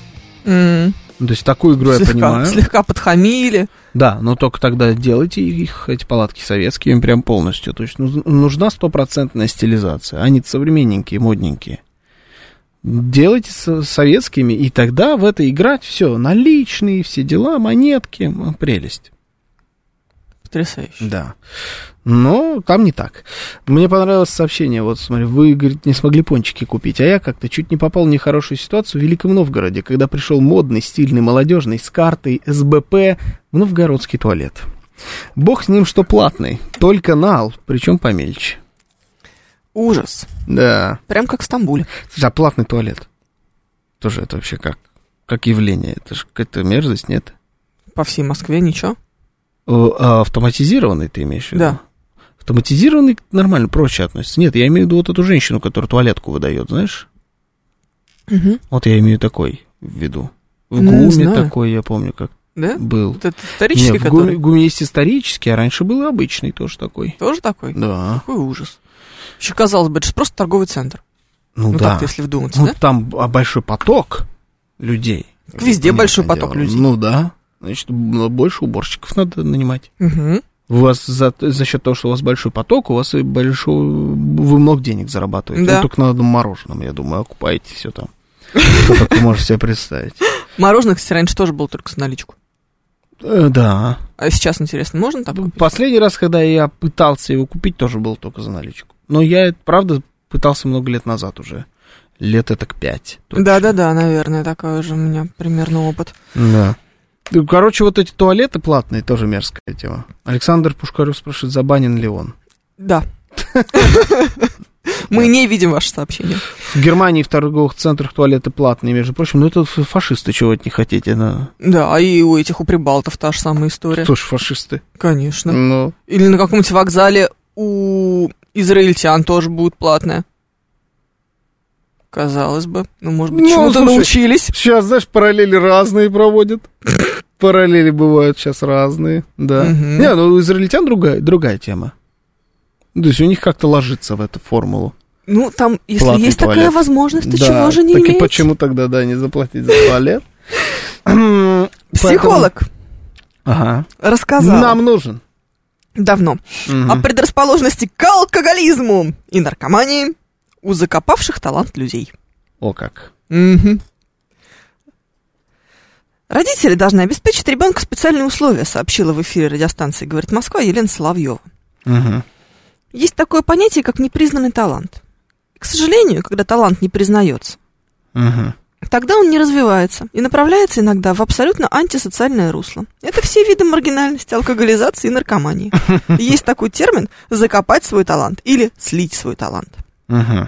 То есть такую игру я понимаю. Слегка подхамили. Да, но только тогда делайте их, эти палатки советские, прям полностью. То есть нужна 100% стилизация. Они современненькие, модненькие. Делайте советскими, и тогда в это играть все. Наличные, все дела, монетки. Прелесть. Потрясающе. Да. Но там не так. Мне понравилось сообщение. Вот, смотри, вы, говорит, не смогли пончики купить, а я как-то чуть не попал в нехорошую ситуацию в Великом Новгороде, когда пришел модный, стильный, молодежный с картой СБП в новгородский туалет. Бог с ним, что платный, только нал, причем помельче. Ужас. Да. Прям как в Стамбуле. Слушай, а платный туалет? Тоже это вообще как явление? Это же какая-то мерзость, нет? По всей Москве ничего. Автоматизированный ты имеешь в виду? Да. Автоматизированный нормально, проще относится. Нет, я имею в виду вот эту женщину, которая туалетку выдает, знаешь? Угу. Вот я имею такой в виду. В Ну, ГУМе такой, я помню, как да? был. Вот это исторический, Нет, который? в ГУМе есть исторический, а раньше был и обычный тоже такой. Тоже такой? Да. Какой ужас. Еще казалось бы, это же просто торговый центр. Ну Ну да. так, если вдуматься, Ну да? там большой поток людей. Везде большой поток дело. людей. Ну да. Значит, больше уборщиков надо нанимать. Угу. У вас за счет того, что у вас большой поток, у вас и вы много денег зарабатываете. Да. Ну, только на одном мороженом, я думаю, окупаете все там. Что только можете себе представить. Мороженое, кстати, раньше тоже было только с наличку. Да. А сейчас, интересно, можно так купить? Последний раз, когда я пытался его купить, тоже было только за наличку. Но я, правда, пытался много лет назад уже. Лет этак 5. Да-да-да, наверное, такой же у меня примерно опыт. Да. Короче, вот эти туалеты платные, тоже мерзкая тема. Александр Пушкарев спрашивает, забанен ли он. Да. Мы не видим ваше сообщение. В Германии в торговых центрах туалеты платные, между прочим. Ну, это фашисты, чего от них хотите? Да, а и у этих, у прибалтов та же самая история. Кто ж фашисты? Конечно. Ну, Или на каком-нибудь вокзале у израильтян тоже будет платное. Казалось бы. Ну, может быть, чему-то слушай, научились. сейчас, знаешь, параллели разные проводят. Параллели бывают сейчас разные, да. Мгм. Не, ну у израильтян другая тема. То есть у них как-то ложится в эту формулу. Ну, там, если Платный есть туалет. такая возможность, то Да, чего же не так иметь? и почему тогда, да, не заплатить за туалет? Психолог Ага. рассказал Нам нужен. давно о предрасположенности к алкоголизму и наркомании у закопавших талант людей. О как. Мгм. Родители должны обеспечить ребенку специальные условия, сообщила в эфире радиостанции «Говорит Москва» Елена Соловьева. Мгм. Есть такое понятие, как непризнанный талант. И, к сожалению, когда талант не признается, Мгм. тогда он не развивается и направляется иногда в абсолютно антисоциальное русло. Это все виды маргинальности, алкоголизации и наркомании. Есть такой термин «закопать свой талант» или «слить свой талант». Мгм.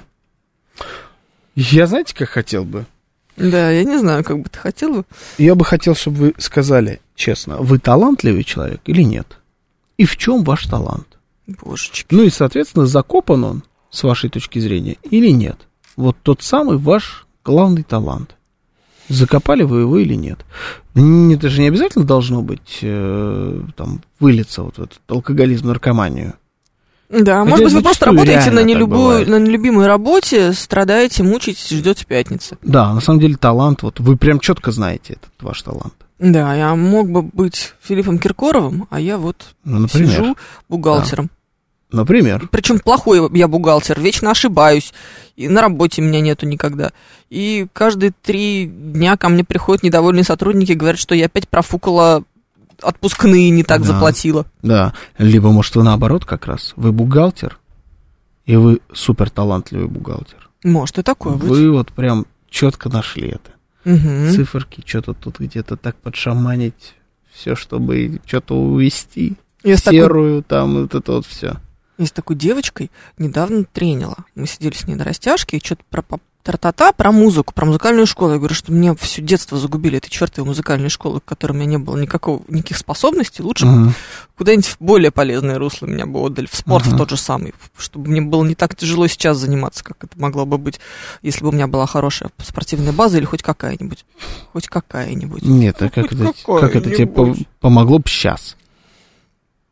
Я, знаете, как хотел бы? Да, я не знаю, как бы ты хотел бы. Я бы хотел, чтобы вы сказали честно, вы талантливый человек или нет? И в чем ваш талант? Божечки. Ну и, соответственно, закопан он, с вашей точки зрения, или нет? Вот тот самый ваш главный талант. Закопали вы его или нет? Это же не обязательно должно быть, там, вылиться вот в этот алкоголизм, наркоманию. Да, Хотя может быть, вы просто зачастую работаете на, реально так бывает. на нелюбимой работе, страдаете, мучаетесь, ждете пятницы. Да, на самом деле талант, вот вы прям четко знаете этот ваш талант. Да, я мог бы быть Филиппом Киркоровым, а я вот Ну, например. сижу бухгалтером. Например. Причем плохой я бухгалтер, вечно ошибаюсь, и на работе меня нету никогда. И каждые 3 дня ко мне приходят недовольные сотрудники, говорят, что я опять профукала отпускные, не так Да. заплатила. Да, либо, может, вы наоборот как раз. Вы бухгалтер, и вы супер талантливый бухгалтер. Может и такое быть. Вы вот прям четко нашли это. Мгм. Циферки, что-то тут где-то так подшаманить, все, чтобы что-то увести. Я с такой- Серую, там, вот это вот все. Я с такой девочкой недавно тренила. Мы сидели с ней на растяжке, и что-то тра-та-та, про музыку, про музыкальную школу. Я говорю, что мне все детство загубили этой чертовой музыкальной школы, к которой у меня не было никаких способностей. Лучше бы куда-нибудь в более полезное русло меня бы отдали, в спорт в тот же самый, чтобы мне было не так тяжело сейчас заниматься, как это могло бы быть, если бы у меня была хорошая спортивная база или хоть какая-нибудь. Хоть какая-нибудь. Нет, а как Хоть это тебе какая-нибудь. помогло бы сейчас?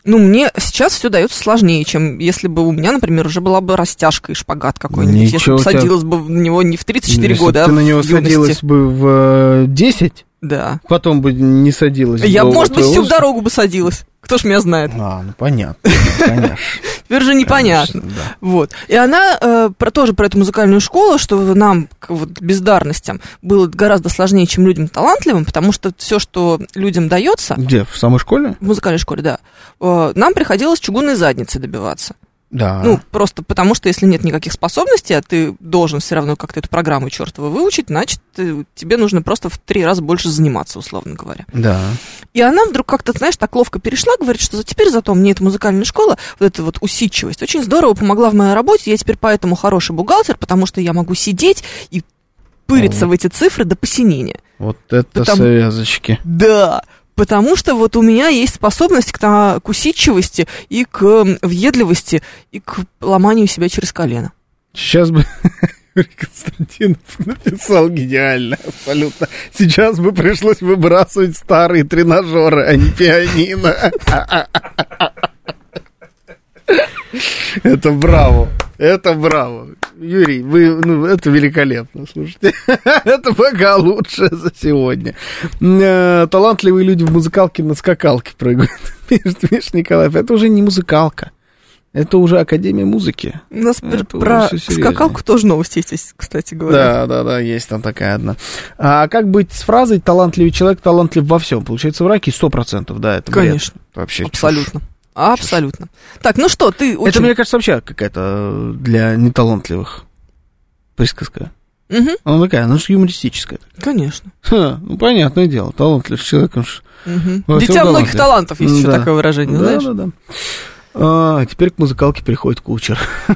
Ну, мне сейчас все дается сложнее, чем если бы у меня, например, уже была бы растяжка и шпагат какой-нибудь. Ничего если бы садилась бы в него не в 34 года, а в ты на него юности. садилась бы в 10, Да. потом бы не садилась. Я, бы может быть, всю возраст. дорогу бы садилась. Кто ж меня знает. Ну понятно, конечно. Теперь же непонятно. Конечно, да. Вот. И она тоже про эту музыкальную школу, что нам, вот, бездарностям, было гораздо сложнее, чем людям талантливым, потому что все, что людям дается, Где, в самой школе? в музыкальной школе, да, нам приходилось чугунной задницей добиваться. Да. Ну, просто потому что если нет никаких способностей, а ты должен все равно как-то эту программу чертову выучить, значит, тебе нужно просто в 3 раза больше заниматься, условно говоря. Да. И она вдруг как-то, знаешь, так ловко перешла, говорит, что теперь зато мне эта музыкальная школа, вот эта вот усидчивость, очень здорово помогла в моей работе, я теперь поэтому хороший бухгалтер, потому что я могу сидеть и пыриться в эти цифры до посинения. Вот это связочки. Да, потому что вот у меня есть способность к усидчивости и к въедливости, и к ломанию себя через колено. Сейчас бы Юрий Константинов написал гениально, абсолютно. Сейчас бы пришлось выбрасывать старые тренажеры, а не пианино. Это браво. Это браво. Юрий, это великолепно, слушайте. Это пока лучше за сегодня. Талантливые люди в музыкалке на скакалке прыгают. Пишет Миша Николаев. Это уже не музыкалка. Это уже Академия музыки. У нас Это про уже всё серьёзнее. скакалку тоже новость есть, кстати говоря. Да, есть там такая одна. А как быть с фразой «талантливый человек талантлив во всем»? Получается, в раке 100%, да, это бред. Конечно. Вообще Абсолютно. чушь. Абсолютно. Так, ну что, ты очень... Это, мне кажется, вообще какая-то для неталантливых присказка. Угу, Она такая, она же юмористическая. конечно. Ну, понятное дело, талантливый человек, он же... Угу. Во всем Дитя многих талантлив. талантов, есть еще Да. такое выражение, знаешь? Да. А теперь к музыкалке приходит кучер.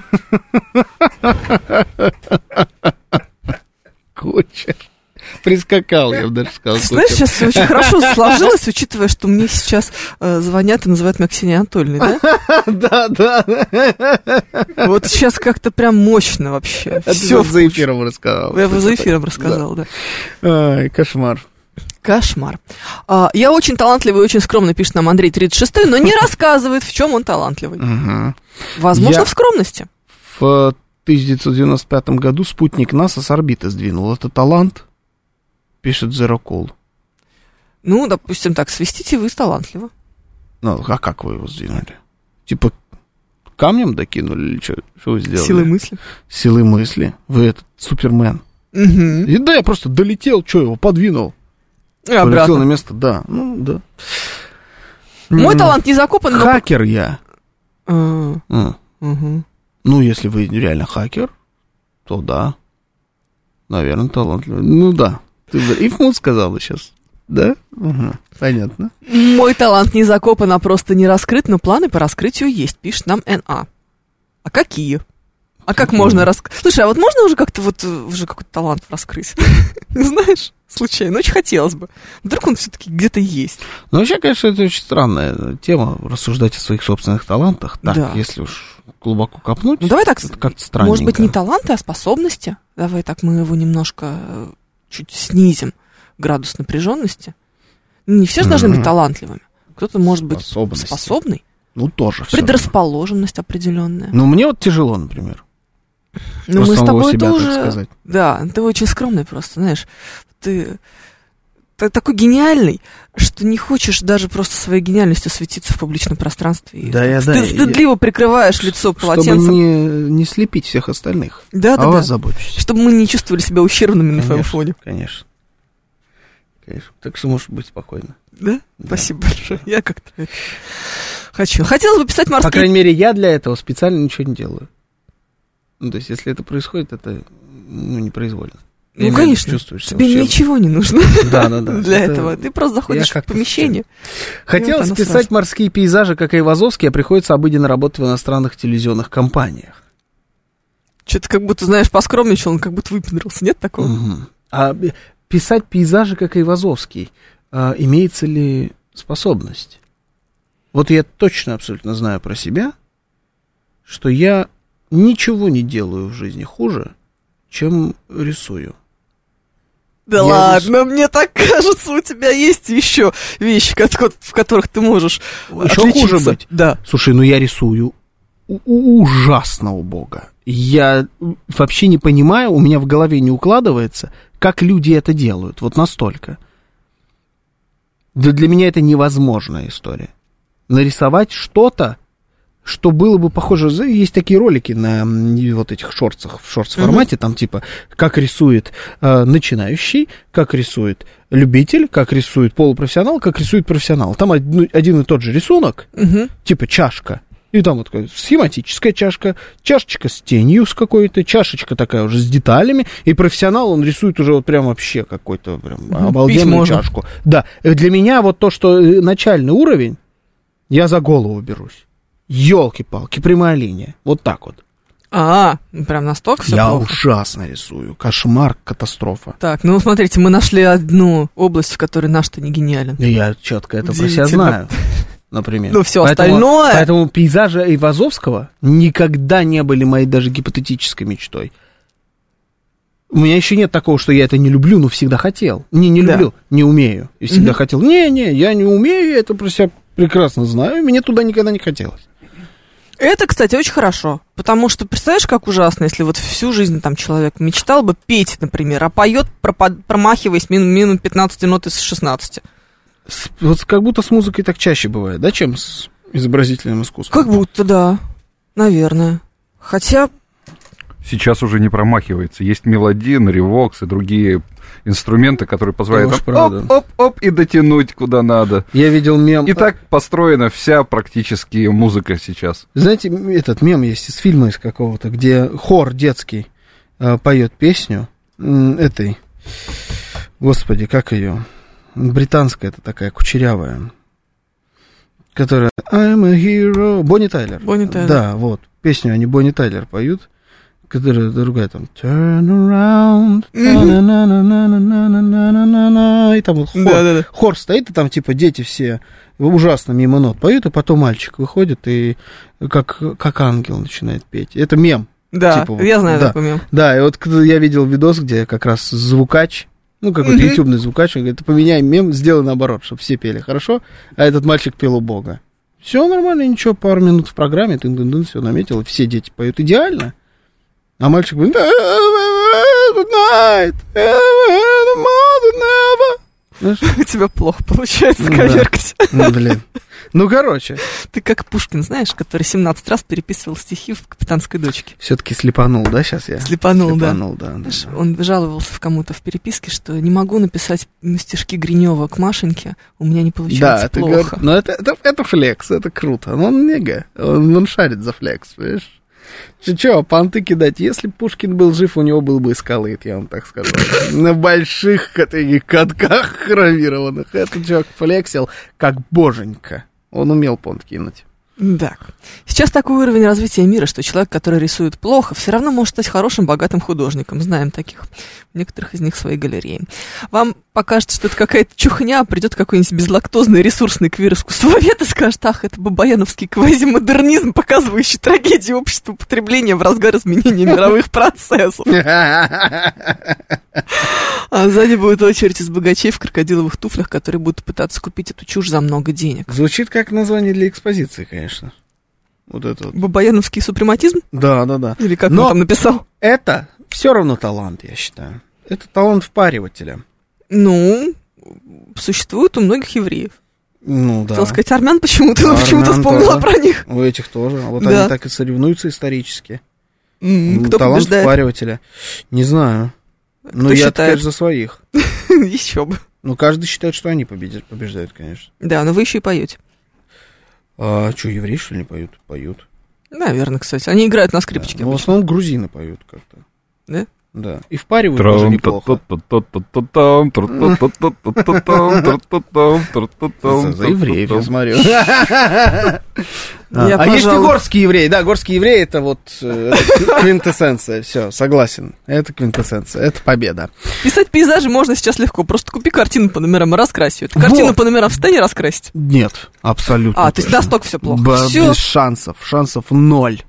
Кучер. Прискакал, я бы даже сказал. Знаешь, сейчас все очень хорошо сложилось, учитывая, что мне сейчас звонят и называют меня Ксенией Анатольевной, да? Да. Вот сейчас как-то прям мощно вообще. Это Все за эфиром рассказал. Я за эфиром рассказал, да. Ай, кошмар. Кошмар. Я очень талантливый и очень скромный, пишет нам Андрей 36-й, но не рассказывает, в чем он талантливый. Возможно, в скромности. В 1995 году спутник НАСА с орбиты сдвинул. Это талант, пишет Zero Cool. Ну, допустим так, свистите вы талантливо. Ну, а как вы его сдвинули? Типа камнем докинули или что? Что вы сделали? Силой мысли. Силой мысли. Вы этот Супермен. Угу. И да, я просто долетел, что его подвинул. И Полетел обратно. на место, да. Ну, да. Мой талант не закопан, но... Хакер я. Угу. Ну, если вы реально хакер, то да. Наверное, талантливый. Ну, да. Ты Ифмут сказала сейчас. Да? Угу. Понятно. Мой талант не закопан, а просто не раскрыт, но планы по раскрытию есть, пишет нам НА. А какие? А как можно раскрыть? Слушай, а вот можно уже как-то вот уже какой-то талант раскрыть? Не знаешь? Случайно. Очень хотелось бы. Вдруг он все-таки где-то есть. Ну, вообще, конечно, это очень странная тема, рассуждать о своих собственных талантах. Так, Да. если уж глубоко копнуть, Ну, давай так, это как-то странненько. может быть, не таланты, а способности? Давай так мы его немножко чуть снизим, градус напряженности. Ну, не все же должны быть талантливыми. Кто-то может быть Способности. способный. Ну, тоже всё равно. Предрасположенность определенная. Ну, мне вот тяжело, например. Ну, мы с самого тобой себя, тоже... так сказать. Да, ты очень скромный просто, знаешь. Ты такой гениальный, что не хочешь даже просто своей гениальностью светиться в публичном пространстве. И стыдливо прикрываешь лицо полотенцем. Чтобы не слепить всех остальных. Да. Вас заботитесь. Чтобы мы не чувствовали себя ущербными на твоем фоне. Конечно. Так что можешь быть спокойно. Да? Да. Спасибо большое. Я как-то хочу. Хотелось бы писать морские... По крайней мере, я для этого специально ничего не делаю. Ну, то есть, если это происходит, это, непроизвольно. Ну, конечно, тебе ничего не нужно для этого. Ты просто заходишь в помещение. Хотелось писать морские пейзажи, как Айвазовский, а приходится обыденно работать в иностранных телевизионных компаниях. Что-то как будто, знаешь, поскромничал, он как будто выпендрился. Нет такого? А писать пейзажи, как Айвазовский, имеется ли способность? Вот я точно абсолютно знаю про себя, что я ничего не делаю в жизни хуже, чем рисую. Да ладно, мне так кажется, у тебя есть еще вещи, в которых ты можешь еще хуже быть. Да. Слушай, ну я рисую ужасно убого. Я вообще не понимаю, у меня в голове не укладывается, как люди это делают, вот настолько. Да для меня это невозможная история. Нарисовать что-то, что было бы похоже... Есть такие ролики на вот этих шортсах, в шортс-формате, там типа, как рисует начинающий, как рисует любитель, как рисует полупрофессионал, как рисует профессионал. Там один и тот же рисунок, типа чашка. И там вот такая схематическая чашка, чашечка с тенью с какой-то, чашечка такая уже с деталями, и профессионал, он рисует уже вот прям вообще какой-то прям обалденную чашку. Да, для меня вот то, что начальный уровень, я за голову берусь. Ёлки-палки, прямая линия. Вот так вот. Прям настолько все плохо? Я ужасно рисую. Кошмар, катастрофа. Так, ну смотрите, мы нашли одну область, в которой наш-то не гениален. Я четко это про себя знаю. Например. Ну, все остальное... Поэтому пейзажи Айвазовского никогда не были моей даже гипотетической мечтой. У меня еще нет такого, что я это не люблю, но всегда хотел. Не люблю, не умею. И всегда хотел. Не, я не умею, я это про себя прекрасно знаю, мне туда никогда не хотелось. Это, кстати, очень хорошо, потому что, представляешь, как ужасно, если вот всю жизнь там человек мечтал бы петь, например, а поет, промахиваясь минут 15 нот из 16. Вот как будто с музыкой так чаще бывает, да, чем с изобразительным искусством? Как будто, да, наверное. Хотя... Сейчас уже не промахивается. Есть мелодин, ревокс и другие инструменты, которые позволяют оп-оп-оп и дотянуть куда надо. Я видел мем. И так построена вся практически музыка сейчас. Знаете, этот мем есть из фильма из какого-то, где хор детский поет песню этой, господи, как ее, британская это такая, кучерявая, которая I'm a hero, Бонни Тайлер. Бонни Тайлер. Да, вот, песню они Бонни Тайлер поют, которая другая там Turn around, и там вот хор стоит, и там типа дети все ужасно мимо нот поют, и потом мальчик выходит и как ангел начинает петь. Это мем. Да, типа, я знаю такой мем. Да, и вот я видел видос, где как раз звукач, ну какой-то ютубный звукач, он говорит, поменяй мем, сделай наоборот, чтобы все пели хорошо, а этот мальчик пел убого. Все нормально, ничего, пару минут в программе, тын-тын-тын, все наметил, и все дети поют идеально. А мальчик говорит, у тебя плохо получается коверкать. Ну, блин. Ну, короче. Ты как Пушкин, знаешь, который 17 раз переписывал стихи в «Капитанской дочке». Все-таки слепанул, да, сейчас я? Слепанул, да. Да. Он жаловался в кому-то в переписке, что не могу написать стишки Гринева к Машеньке, у меня не получается плохо. Но это флекс, это круто. Но он нега, он шарит за флекс, понимаешь? Че, понты кидать? Если Пушкин был жив, у него был бы эскалейт, я вам так скажу. На больших таких катках хромированных. Этот чувак флексил, как боженька. Он умел понт кинуть. Да. Сейчас такой уровень развития мира, что человек, который рисует плохо, все равно может стать хорошим, богатым художником. Знаем таких. У некоторых из них свои галереи. Вам покажется, что это какая-то чухня, придет какой-нибудь безлактозный ресурсный квир-искусствовед и скажет, ах, это бабаяновский квазимодернизм, показывающий трагедию общества потребления в разгар изменения мировых процессов. А сзади будет очередь из богачей в крокодиловых туфлях, которые будут пытаться купить эту чушь за много денег. Звучит как название для экспозиции, конечно. Вот это вот. Бабаяновский супрематизм? Да. Или как он там написал? Это все равно талант, я считаю. Это талант впаривателя. Ну, существует у многих евреев. Ну, да. Хотел сказать, армян почему-то, но почему-то вспомнила тоже. Про них. У этих тоже. Вот да. Они так и соревнуются исторически. Кто талант побеждает? впаривателя. Не знаю. Но я, конечно, за своих. Еще бы. Ну, каждый считает, что они побеждают, конечно. Да, но вы еще и поете. А что, евреи, что ли, не поют? Поют. Наверное, кстати. Они играют на скрипочке. Да. В основном грузины поют как-то. Да? Да. И впаривают тоже неплохо. За евреев, я смотрю. А есть и горские евреи. Да, горские евреи — это вот квинтэссенция. Все, согласен. Это квинтэссенция. Это победа. Писать пейзажи можно сейчас легко. Просто купи картину по номерам и раскрась ее. Картину по номерам в состоянии раскрасить? Нет, абсолютно. То есть настолько все плохо. Без шансов. Шансов ноль.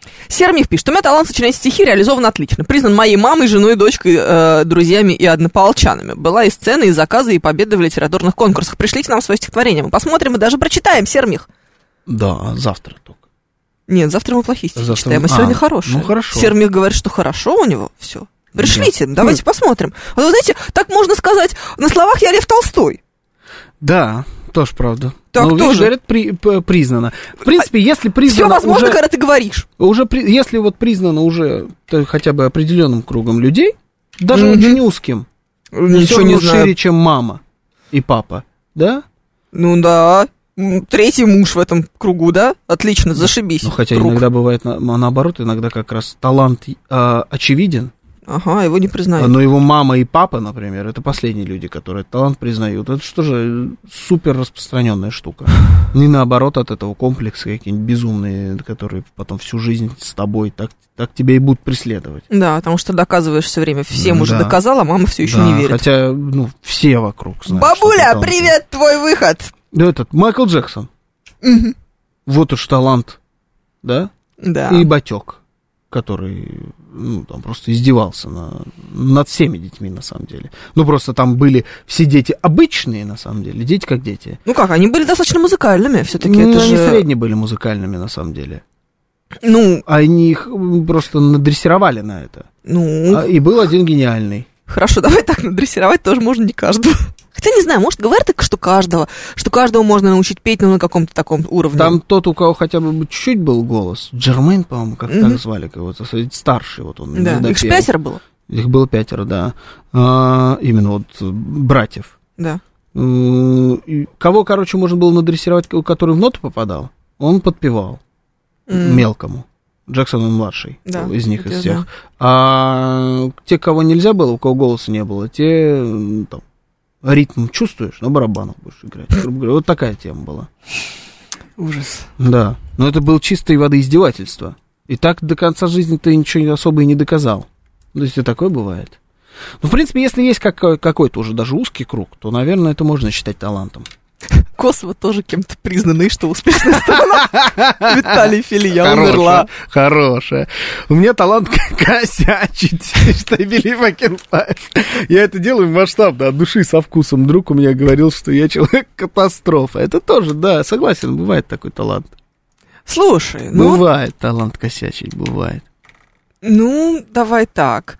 Сермих пишет: у меня талант сочинять стихи реализован отлично. Признан моей мамой, женой, дочкой, друзьями и однополчанами. Была и сцены, и заказы, и победы в литературных конкурсах. Пришлите нам свое стихотворение. Мы посмотрим и даже прочитаем, Сермих. Да, завтра только. Нет, завтра мы плохие стихи читаем, а сегодня хорошие. Ну, хорошо. Сермих говорит, что хорошо у него все. Пришлите, давайте посмотрим. Вот вы знаете, так можно сказать, на словах я Лев Толстой. Да, тоже правда. Так ну, тоже. Говорят, признано. В принципе, если признано... Все возможно, уже, когда ты говоришь. Если вот признано уже хотя бы определенным кругом людей, даже очень узким, ничего не знаю, шире, чем мама и папа, да? Ну да, третий муж в этом кругу, да? Отлично, зашибись. Ну, хотя круг. иногда бывает наоборот, иногда как раз талант очевиден. Ага, его не признают. Но его мама и папа, например, это последние люди, которые талант признают. Это что же супер распространенная штука. Не наоборот от этого комплекса какие-нибудь безумные, которые потом всю жизнь с тобой так тебя и будут преследовать. Да, потому что доказываешь все время. Всем уже доказал, а мама все еще не верит. Хотя, все вокруг знают. Бабуля, привет, твой выход! Да, Майкл Джексон. Угу. Вот уж талант, да? Да. И батек, который... там просто издевался над всеми детьми, на самом деле. Ну, просто там были все дети обычные, на самом деле, дети как дети. Ну как, они были достаточно музыкальными, все-таки. Ну, они средние были музыкальными, на самом деле. Ну... Они их просто надрессировали на это. Ну... И был один гениальный. Хорошо, давай так, надрессировать тоже можно не каждого. Хотя, не знаю, может, говорят так, что каждого можно научить петь, но на каком-то таком уровне. Там тот, у кого хотя бы чуть-чуть был голос, Джермейн, по-моему, как так звали кого-то, старший вот он. Да, их 5 было? Их было 5, да. Именно вот братьев. Да. Кого, короче, можно было надрессировать, который в ноту попадал, он подпевал мелкому. Джексон он младший, да, из них, из всех. А те, кого нельзя было, у кого голоса не было, те там ритм чувствуешь, на барабанах будешь играть. Вот такая тема была. Ужас. Да, но это было чистой воды издевательство. И так до конца жизни ты ничего особо и не доказал. То есть и такое бывает. Ну, в принципе, если есть какой-то уже даже узкий круг, то, наверное, это можно считать талантом. Косово тоже кем-то признанный, что успешная сторона. Виталий Филия умерла. Хорошая. У меня талант косячить, что I believe I can fly. Я это делаю масштабно, от души, со вкусом. Друг у меня говорил, что я человек-катастрофа. Это тоже, да, согласен, бывает такой талант. Слушай, бывает талант косячить, бывает. Ну, давай так.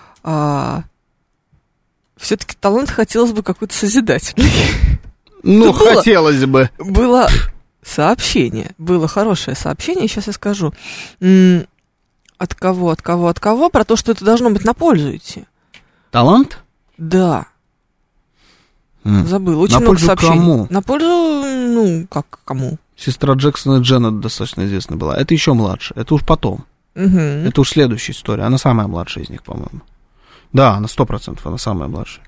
Все-таки талант хотелось бы какой-то созидательный. Ну, хотелось бы. Было сообщение. Было хорошее сообщение, сейчас я скажу. От кого? Про то, что это должно быть на пользу идти. Талант? Да. Забыл. Очень на много пользу сообщений. Кому? На пользу, как кому? Сестра Джексона Дженнет достаточно известна была. Это еще младше. Это уж потом. Угу. Это уж следующая история. Она самая младшая из них, по-моему. Да, она 100%, она самая младшая.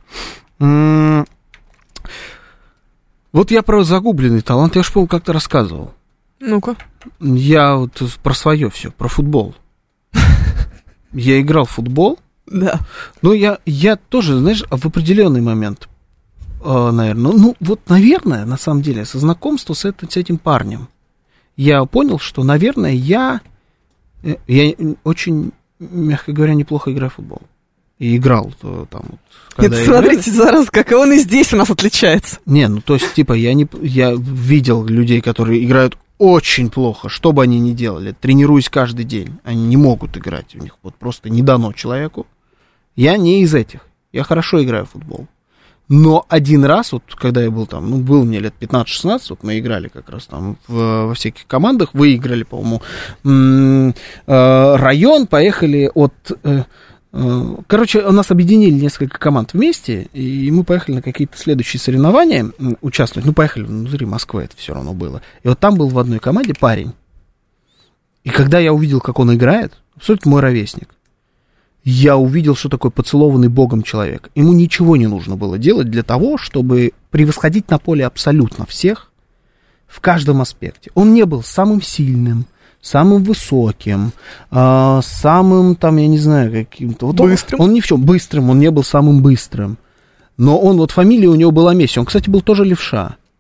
Вот я про загубленный талант, я уж, по-моему, как-то рассказывал. Ну-ка. Я вот про свое все, про футбол. Я играл в футбол. Да. Ну, я тоже, знаешь, в определенный момент, наверное, наверное, на самом деле, со знакомства с этим парнем, я понял, что, наверное, я очень, мягко говоря, неплохо играю в футбол. И играл там вот. Когда нет, смотрите, зараз, как он и здесь у нас отличается. Не, ну то есть, типа, я видел людей, которые играют очень плохо, что бы они ни делали, тренируясь каждый день, они не могут играть, у них вот просто не дано человеку. Я не из этих, я хорошо играю в футбол. Но один раз, вот когда я был там, был мне лет 15-16, вот мы играли как раз там во всяких командах, выиграли, по-моему, район, поехали от... Короче, у нас объединили несколько команд вместе, и мы поехали на какие-то следующие соревнования участвовать. Поехали внутри Москвы, это все равно было. И вот там был в одной команде парень. И когда я увидел, как он играет, абсолютно мой ровесник, я увидел, что такое поцелованный Богом человек. Ему ничего не нужно было делать для того, чтобы превосходить на поле абсолютно всех в каждом аспекте. Он не был самым сильным, самым высоким, самым, там, я не знаю, каким-то... Вот быстрым? Он ни в чем быстрым, он не был самым быстрым. Но он, вот фамилия у него была Месси. Он, кстати, был тоже левша.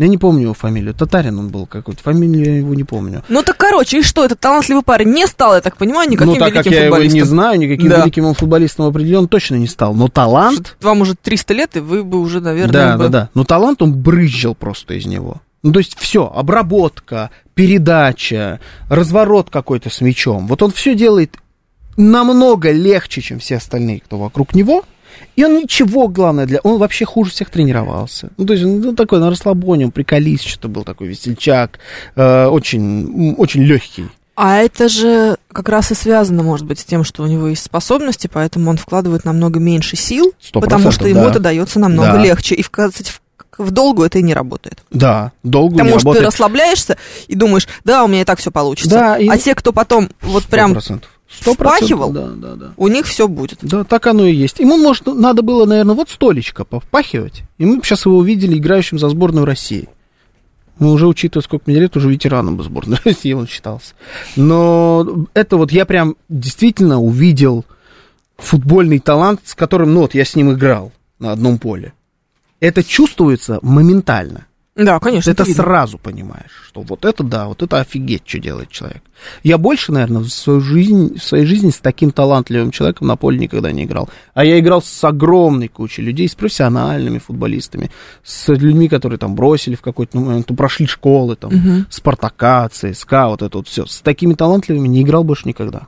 Я не помню его фамилию. Татарин он был какой-то. Фамилию я его не помню. Ну так, короче, и что, этот талантливый парень не стал, я так понимаю, никаким великим футболистом? Ну, так как я его не знаю, никаким великим он футболистом определенно точно не стал. Но талант... Вам уже 300 лет, и вы бы уже, наверное... Да. Но талант он брызжил просто из него. Ну, то есть все, обработка, передача, разворот какой-то с мячом. Вот он все делает намного легче, чем все остальные, кто вокруг него. И он ничего, главное, он вообще хуже всех тренировался. Ну, то есть он такой на расслабоне, он приколист, что-то был такой весельчак, очень, очень легкий. А это же как раз и связано, может быть, с тем, что у него есть способности, поэтому он вкладывает намного меньше сил, потому что ему это дается намного легче. И, кстати, в долгу это и не работает. Да, долгу потому не что работает. Ты расслабляешься и думаешь, да, у меня и так все получится. Да, а те, кто потом вот прям... 100%, впахивал, да. У них все будет. Да, так оно и есть. Ему, может, надо было, наверное, вот столечко повпахивать, и мы бы сейчас его увидели играющим за сборную России. Мы уже, учитывая, сколько мне лет, уже ветераном бы сборной России он считался. Но это вот я прям действительно увидел футбольный талант, с которым, ну вот, я с ним играл на одном поле. Это чувствуется моментально. Да, конечно. Ты это сразу понимаешь, что вот это да, вот это офигеть, что делает человек. Я больше, наверное, в своей жизни с таким талантливым человеком на поле никогда не играл. А я играл с огромной кучей людей, с профессиональными футболистами, с людьми, которые там бросили в какой-то момент, прошли школы, там, Спартака, ЦСКА, вот это вот все. С такими талантливыми не играл больше никогда.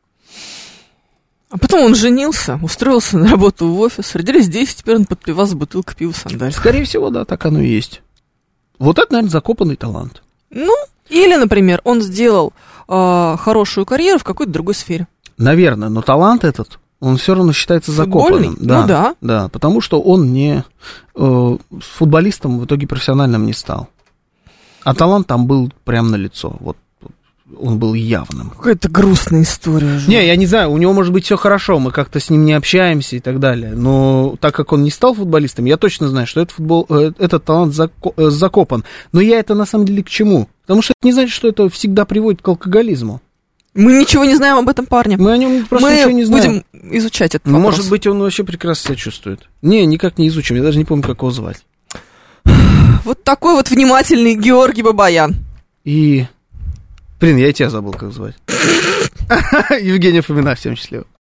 А потом он женился, устроился на работу в офис, родились дети, теперь он под пивас бутылка пива сандаль. Скорее всего, да, так оно и есть. Вот это, наверное, закопанный талант. Ну, или, например, он сделал хорошую карьеру в какой-то другой сфере. Наверное, но талант этот, он все равно считается закопанным. Да, ну, да, потому что он не футболистом в итоге профессиональным не стал. А талант там был прямо налицо. Вот он был явным. Какая-то грустная история же. Не, я не знаю, у него может быть все хорошо, мы как-то с ним не общаемся и так далее. Но так как он не стал футболистом, я точно знаю, что этот талант закопан. Но я это на самом деле к чему? Потому что это не значит, что это всегда приводит к алкоголизму. Мы ничего не знаем об этом парне. Мы о нем просто ничего не знаем. Мы будем изучать этот вопрос. Может быть, он вообще прекрасно себя чувствует. Не, никак не изучим, я даже не помню, как его звать. Вот такой вот внимательный Георгий Бабаян. Блин, я и тебя забыл, как звать. Евгения Фомина, всем счастливо.